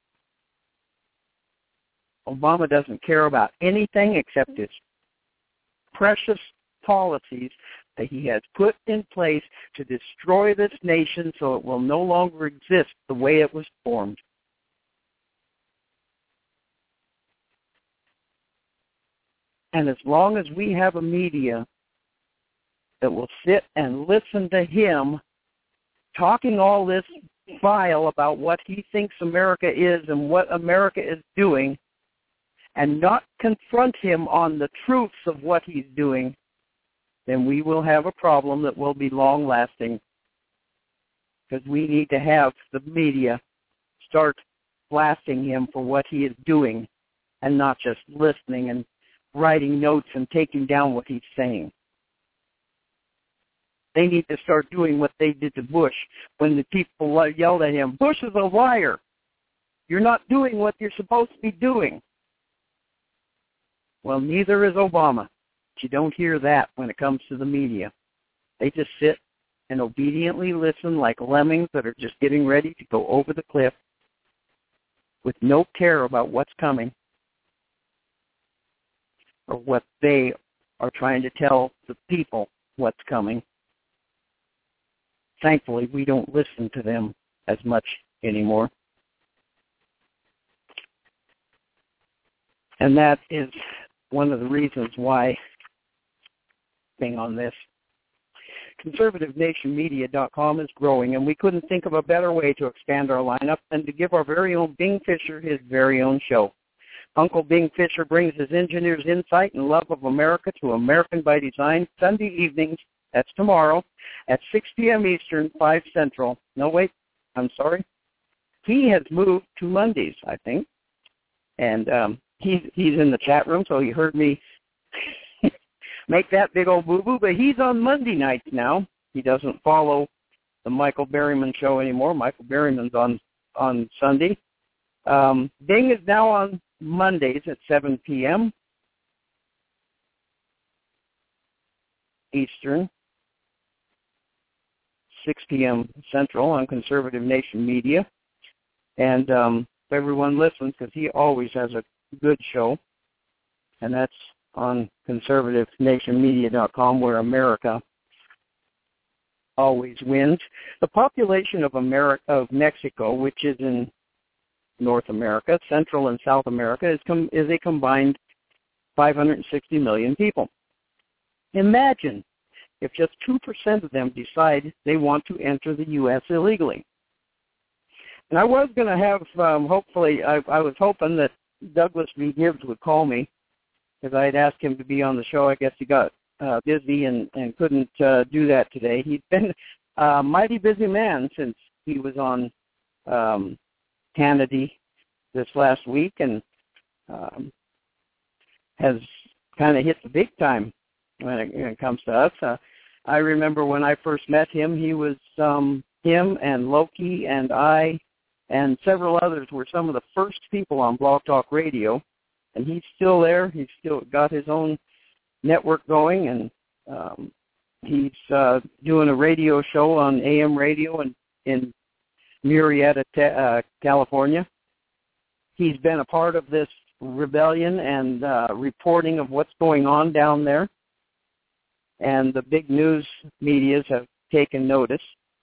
Obama doesn't care about anything except his precious policies that he has put in place to destroy this nation so it will no longer exist the way it was formed. And as long as we have a media that will sit and listen to him talking all this vile about what he thinks America is and what America is doing, and not confront him on the truths of what he's doing, then we will have a problem that will be long-lasting. Because we need to have the media start blasting him for what he is doing and not just listening and writing notes and taking down what he's saying. They need to start doing what they did to Bush when the people yelled at him, Bush is a liar. You're not doing what you're supposed to be doing. Well, neither is Obama. But you don't hear that when it comes to the media. They just sit and obediently listen like lemmings that are just getting ready to go over the cliff with no care about what's coming or what they are trying to tell the people what's coming. Thankfully, we don't listen to them as much anymore. And that is one of the reasons why, being on this, conservative nation media dot com is growing, and we couldn't think of a better way to expand our lineup than to give our very own Bing Fisher his very own show. Uncle Bing Fisher brings his engineer's insight and love of America to American by Design Sunday evenings. That's tomorrow at six p.m. Eastern, five Central. No, wait, I'm sorry. He has moved to Mondays, I think, and um, he's he's in the chat room, so he heard me make that big old boo-boo, but he's on Monday nights now. He doesn't follow the Michael Berryman show anymore. Michael Berryman's on, on Sunday. Um, Bing is now on Mondays at seven p.m. Eastern, six p.m. Central on Conservative Nation Media. And um, everyone listens because he always has a good show, and that's on conservative nation media dot com, where America always wins. The population of America, of Mexico, which is in North America, Central and South America, is, com- is a combined five hundred sixty million people. Imagine if just two percent of them decide they want to enter the U S illegally. And I was going to have, um, hopefully, I, I was hoping that Douglas V. Gibbs would call me, because I had asked him to be on the show. I guess he got uh, busy and, and couldn't uh, do that today. He's been a mighty busy man since he was on um, Hannity this last week, and um, has kind of hit the big time when it, when it comes to us. Uh, I remember when I first met him, he was um, him and Loki and I and several others were some of the first people on Blog Talk Radio. And he's still there. He's still got his own network going, and um, he's uh, doing a radio show on A M radio in, in Murrieta, uh, California. He's been a part of this rebellion and uh, reporting of what's going on down there, and the big news medias have taken notice.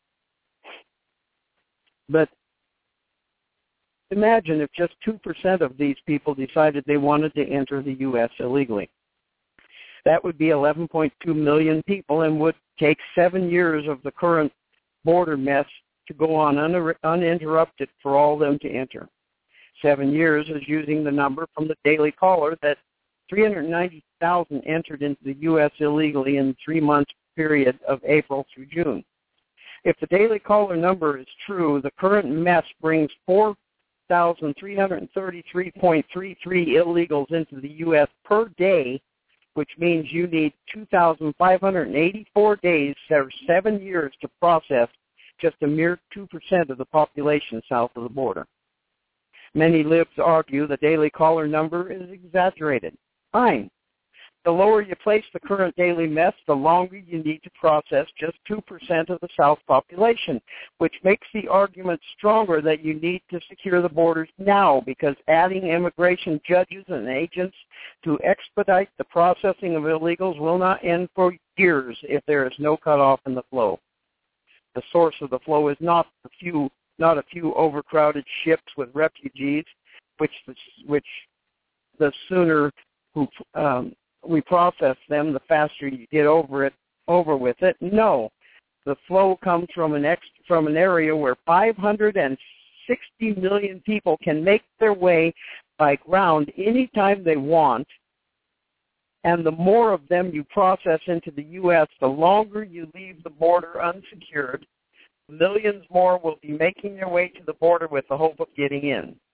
But imagine if just two percent of these people decided they wanted to enter the U S illegally. That would be eleven point two million people and would take seven years of the current border mess to go on un- uninterrupted for all of them to enter. Seven years is using the number from the Daily Caller that three hundred ninety thousand entered into the U S illegally in the three-month period of April through June. If the Daily Caller number is true, the current mess brings four thousand three hundred thirty-three point three three illegals into the U S per day, which means you need two thousand five hundred eighty-four days or seven years to process just a mere two percent of the population south of the border. Many libs argue the Daily Caller number is exaggerated. Fine. The lower you place the current daily mess, the longer you need to process just two percent of the South population, which makes the argument stronger that you need to secure the borders now, because adding immigration judges and agents to expedite the processing of illegals will not end for years if there is no cutoff in the flow. The source of the flow is not a few, not a few overcrowded ships with refugees, which which the sooner who um, we process them, the faster you get over it, over with it. No, the flow comes from an ex, from an area where five hundred sixty million people can make their way by ground anytime they want, and the more of them you process into the U S, the longer you leave the border unsecured. Millions more will be making their way to the border with the hope of getting in.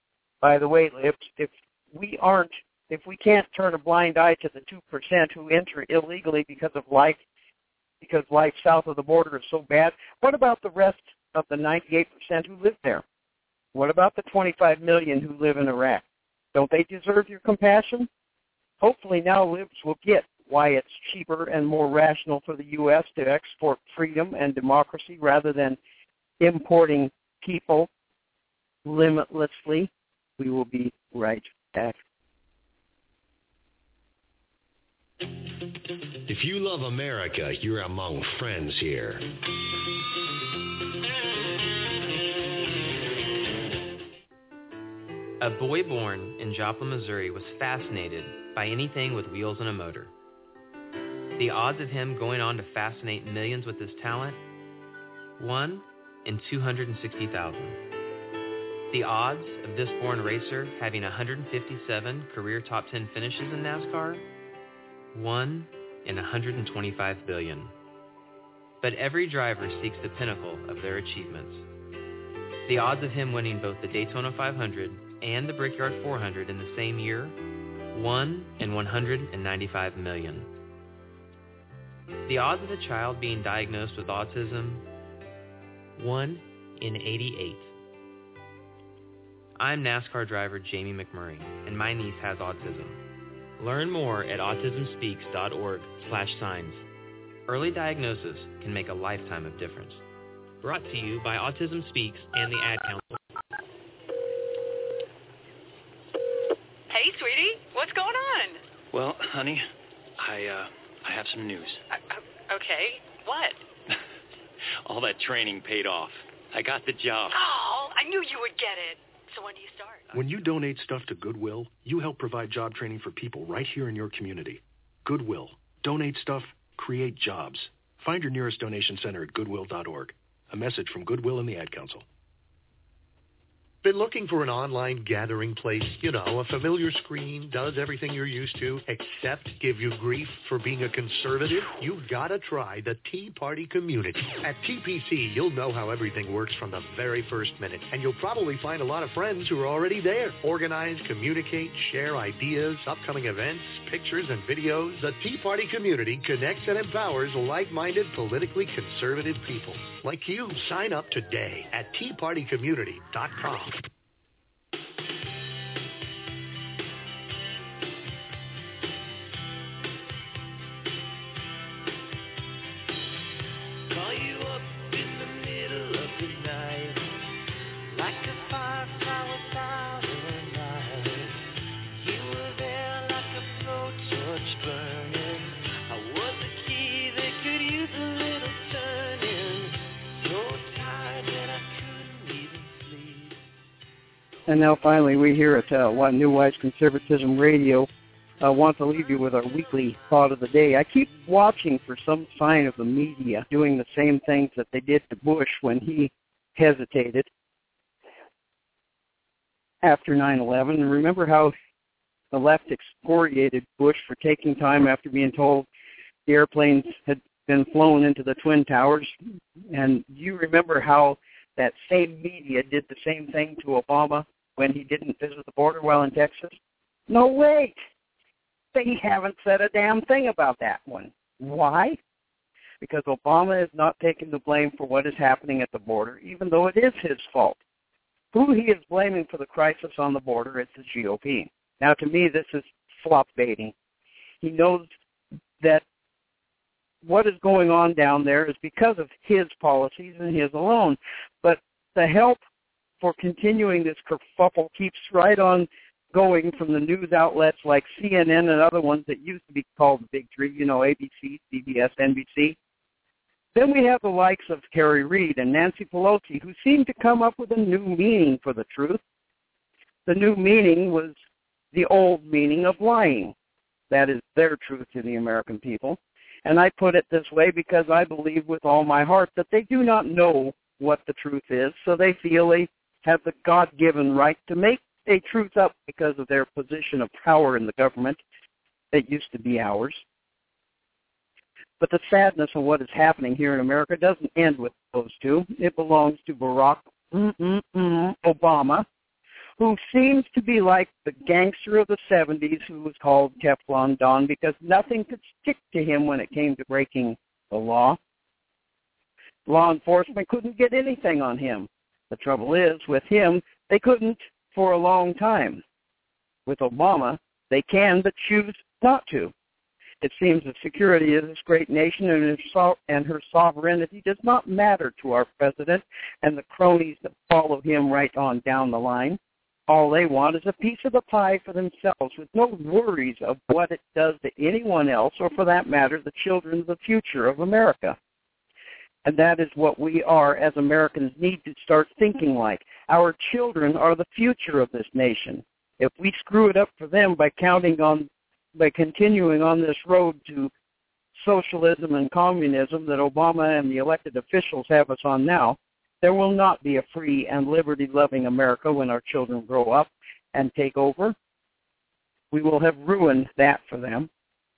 by the way, if, if we aren't, if we can't turn a blind eye to the two percent who enter illegally because of life, because life south of the border is so bad, what about the rest of the ninety-eight percent who live there? What about the twenty-five million who live in Iraq? Don't they deserve your compassion? Hopefully now libs will get why it's cheaper and more rational for the U S to export freedom and democracy rather than importing people limitlessly. We will be right back. If you love America, you're among friends here. A boy born in Joplin, Missouri was fascinated by anything with wheels and a motor. The odds of him going on to fascinate millions with his talent? one in two hundred sixty thousand. The odds of this born racer having one hundred fifty-seven career top ten finishes in NASCAR? one in one hundred twenty-five billion. But every driver seeks the pinnacle of their achievements. The odds of him winning both the Daytona five hundred and the Brickyard four hundred in the same year? one in one hundred ninety-five million. The odds of a child being diagnosed with autism? one in eighty-eight. I'm NASCAR driver Jamie McMurray, and my niece has autism. Learn more at autismspeaks.org slash signs. Early diagnosis can make a lifetime of difference. Brought to you by Autism Speaks and the Ad Council. Hey, sweetie, what's going on? Well, honey, I, uh, I have some news. Uh, okay, what? All that training paid off. I got the job. Oh, I knew you would get it. So when do you start? When you donate stuff to Goodwill, you help provide job training for people right here in your community. Goodwill. Donate stuff, create jobs. Find your nearest donation center at goodwill dot org. A message from Goodwill and the Ad Council. Been looking for an online gathering place? You know, a familiar screen, does everything you're used to, except give you grief for being a conservative? You've got to try the Tea Party community. At T P C, you'll know how everything works from the very first minute, and you'll probably find a lot of friends who are already there. Organize, communicate, share ideas, upcoming events, pictures, and videos. The Tea Party community connects and empowers like-minded, politically conservative people. Like you, sign up today at tea party community dot com. Call you up in the middle of the night, like a firefly without a light. You were there like a blowtorch burning. I was a key that could use a little turning. So tired that I couldn't even sleep. And now finally we here at uh, One New Wise Conservatism Radio uh, want to leave you with our weekly thought of the day. I keep watching for some sign of the media doing the same things that they did to Bush when he hesitated after nine eleven. And remember how the left excoriated Bush for taking time after being told the airplanes had been flown into the Twin Towers. And you remember how that same media did the same thing to Obama when he didn't visit the border while in Texas? No, wait. They haven't said a damn thing about that one. Why? Because Obama is not taking the blame for what is happening at the border, even though it is his fault. Who he is blaming for the crisis on the border is the G O P. Now, to me, this is flop baiting. He knows that what is going on down there is because of his policies and his alone. But the help for continuing this kerfuffle keeps right on going from the news outlets like C N N and other ones that used to be called the Big Three, you know, A B C, C B S, N B C. Then we have the likes of Harry Reid and Nancy Pelosi, who seem to come up with a new meaning for the truth. The new meaning was the old meaning of lying. That is their truth to the American people. And I put it this way because I believe with all my heart that they do not know what the truth is, so they feel they have the God-given right to make a truth up because of their position of power in the government that used to be ours. But the sadness of what is happening here in America doesn't end with those two. It belongs to Barack mm-mm-mm, Obama, who seems to be like the gangster of the seventies who was called Teflon Don because nothing could stick to him when it came to breaking the law. Law enforcement couldn't get anything on him. The trouble is, with him, they couldn't for a long time. With Obama, they can but choose not to. It seems that security of this great nation and her, so- and her sovereignty does not matter to our president and the cronies that follow him right on down the line. All they want is a piece of the pie for themselves with no worries of what it does to anyone else or, for that matter, the children of the future of America. And that is what we are as Americans need to start thinking like. Our children are the future of this nation. If we screw it up for them by counting on by continuing on this road to socialism and communism that Obama and the elected officials have us on now, there will not be a free and liberty-loving America when our children grow up and take over. We will have ruined that for them.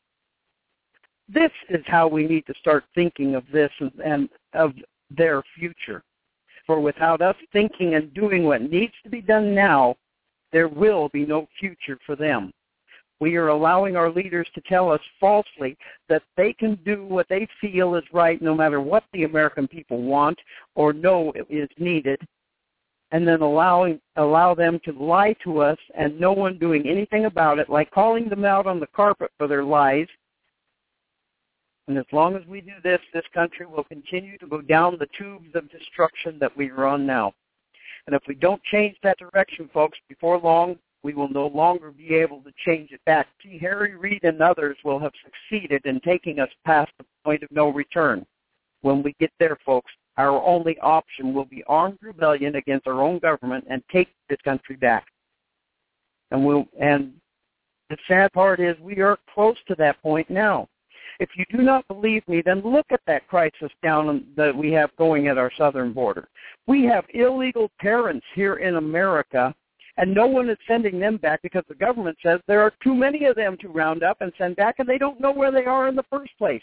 This is how we need to start thinking of this and, and of their future. For without us thinking and doing what needs to be done now, there will be no future for them. We are allowing our leaders to tell us falsely that they can do what they feel is right no matter what the American people want or know is needed, and then allowing allow them to lie to us and no one doing anything about it, like calling them out on the carpet for their lies. And as long as we do this, this country will continue to go down the tubes of destruction that we are on now. And if we don't change that direction, folks, before long, we will no longer be able to change it back. See, Harry Reid and others will have succeeded in taking us past the point of no return. When we get there, folks, our only option will be armed rebellion against our own government and take this country back. And we'll, and the sad part is we are close to that point now. If you do not believe me, then look at that crisis down that we have going at our southern border. We have illegal parents here in America, and no one is sending them back because the government says there are too many of them to round up and send back, and they don't know where they are in the first place.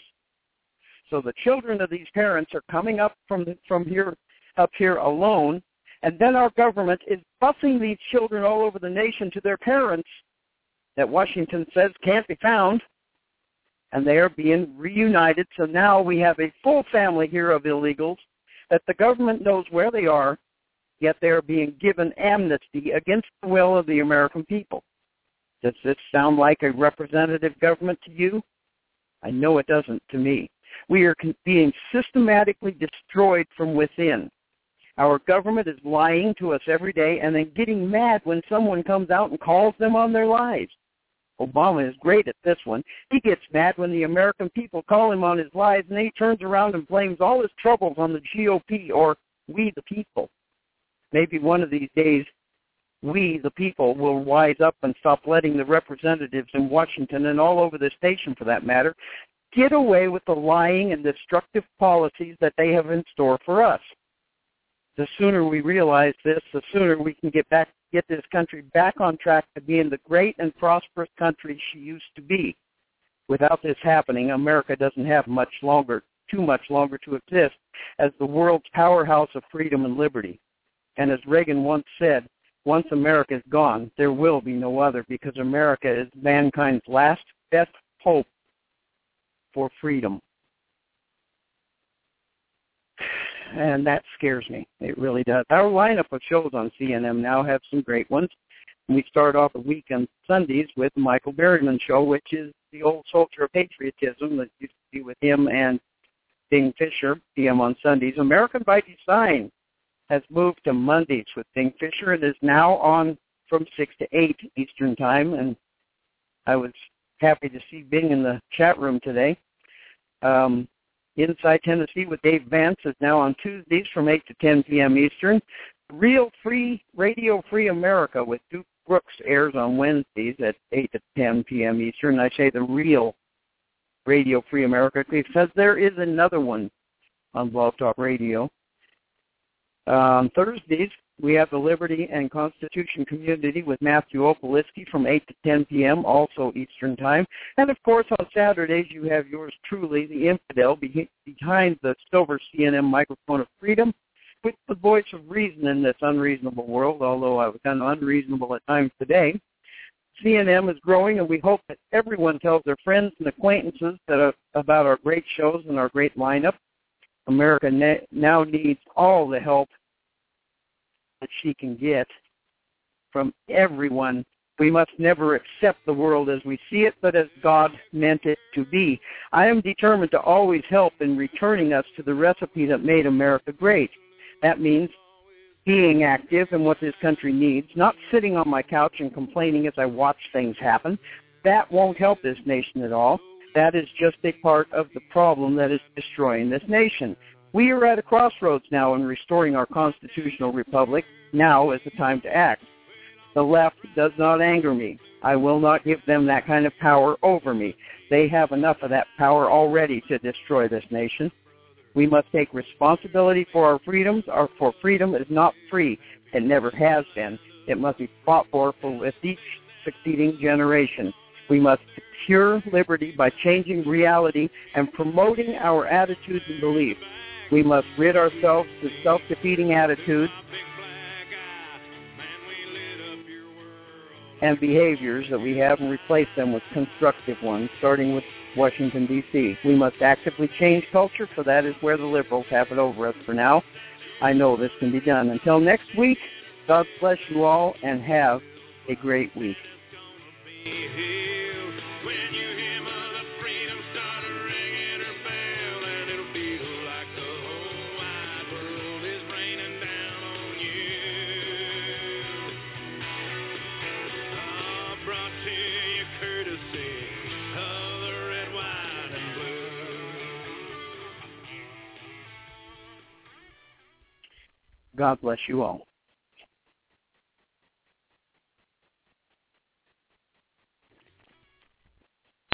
So the children of these parents are coming up from from here up here alone, and then our government is busing these children all over the nation to their parents that Washington says can't be found, and they are being reunited. So now we have a full family here of illegals that the government knows where they are, yet they are being given amnesty against the will of the American people. Does this sound like a representative government to you? I know it doesn't to me. We are being systematically destroyed from within. Our government is lying to us every day and then getting mad when someone comes out and calls them on their lies. Obama is great at this one. He gets mad when the American people call him on his lies, and then he turns around and blames all his troubles on the G O P or we the people. Maybe one of these days, we, the people, will wise up and stop letting the representatives in Washington and all over this nation, for that matter, get away with the lying and destructive policies that they have in store for us. The sooner we realize this, the sooner we can get back, get this country back on track to being the great and prosperous country she used to be. Without this happening, America doesn't have much longer, too much longer to exist as the world's powerhouse of freedom and liberty. And as Reagan once said, once America is gone, there will be no other, because America is mankind's last best hope for freedom. And that scares me. It really does. Our lineup of shows on C N M now have some great ones. We start off a week on Sundays with the Michael Berryman Show, which is the old soldier of patriotism that used to be with him and Bing Fisher, P M on Sundays. American by Design has moved to Mondays with Bing Fisher and is now on from six to eight Eastern Time. And I was happy to see Bing in the chat room today. Um, Inside Tennessee with Dave Vance is now on Tuesdays from eight to ten p.m. Eastern. Real Free, Radio Free America with Duke Brooks airs on Wednesdays at eight to ten p.m. Eastern. I say the real Radio Free America because there is another one on Blog Talk Radio. On Thursdays, we have the Liberty and Constitution Community with Matthew Opaliski from eight to ten p.m., also Eastern Time. And, of course, on Saturdays, you have yours truly, the Infidel, behind the silver C N M microphone of freedom. with the voice of reason in this unreasonable world, although I've been unreasonable at times today. C N M is growing, and we hope that everyone tells their friends and acquaintances that are, about our great shows and our great lineup. America ne- now needs all the help that she can get from everyone. We must never accept the world as we see it, but as God meant it to be. I am determined to always help in returning us to the recipe that made America great. That means being active in what this country needs, not sitting on my couch and complaining as I watch things happen. That won't help this nation at all. That is just a part of the problem that is destroying this nation. We are at a crossroads now in restoring our constitutional republic. Now is the time to act. The left does not anger me. I will not give them that kind of power over me. They have enough of that power already to destroy this nation. We must take responsibility for our freedoms. Our for freedom is not free. It never has been. It must be fought for, for with each succeeding generation. We must secure liberty by changing reality and promoting our attitudes and beliefs. We must rid ourselves of self-defeating attitudes and behaviors that we have and replace them with constructive ones, starting with Washington, D C We must actively change culture, for that is where the liberals have it over us for now. I know this can be done. Until next week, God bless you all and have a great week. God bless you all.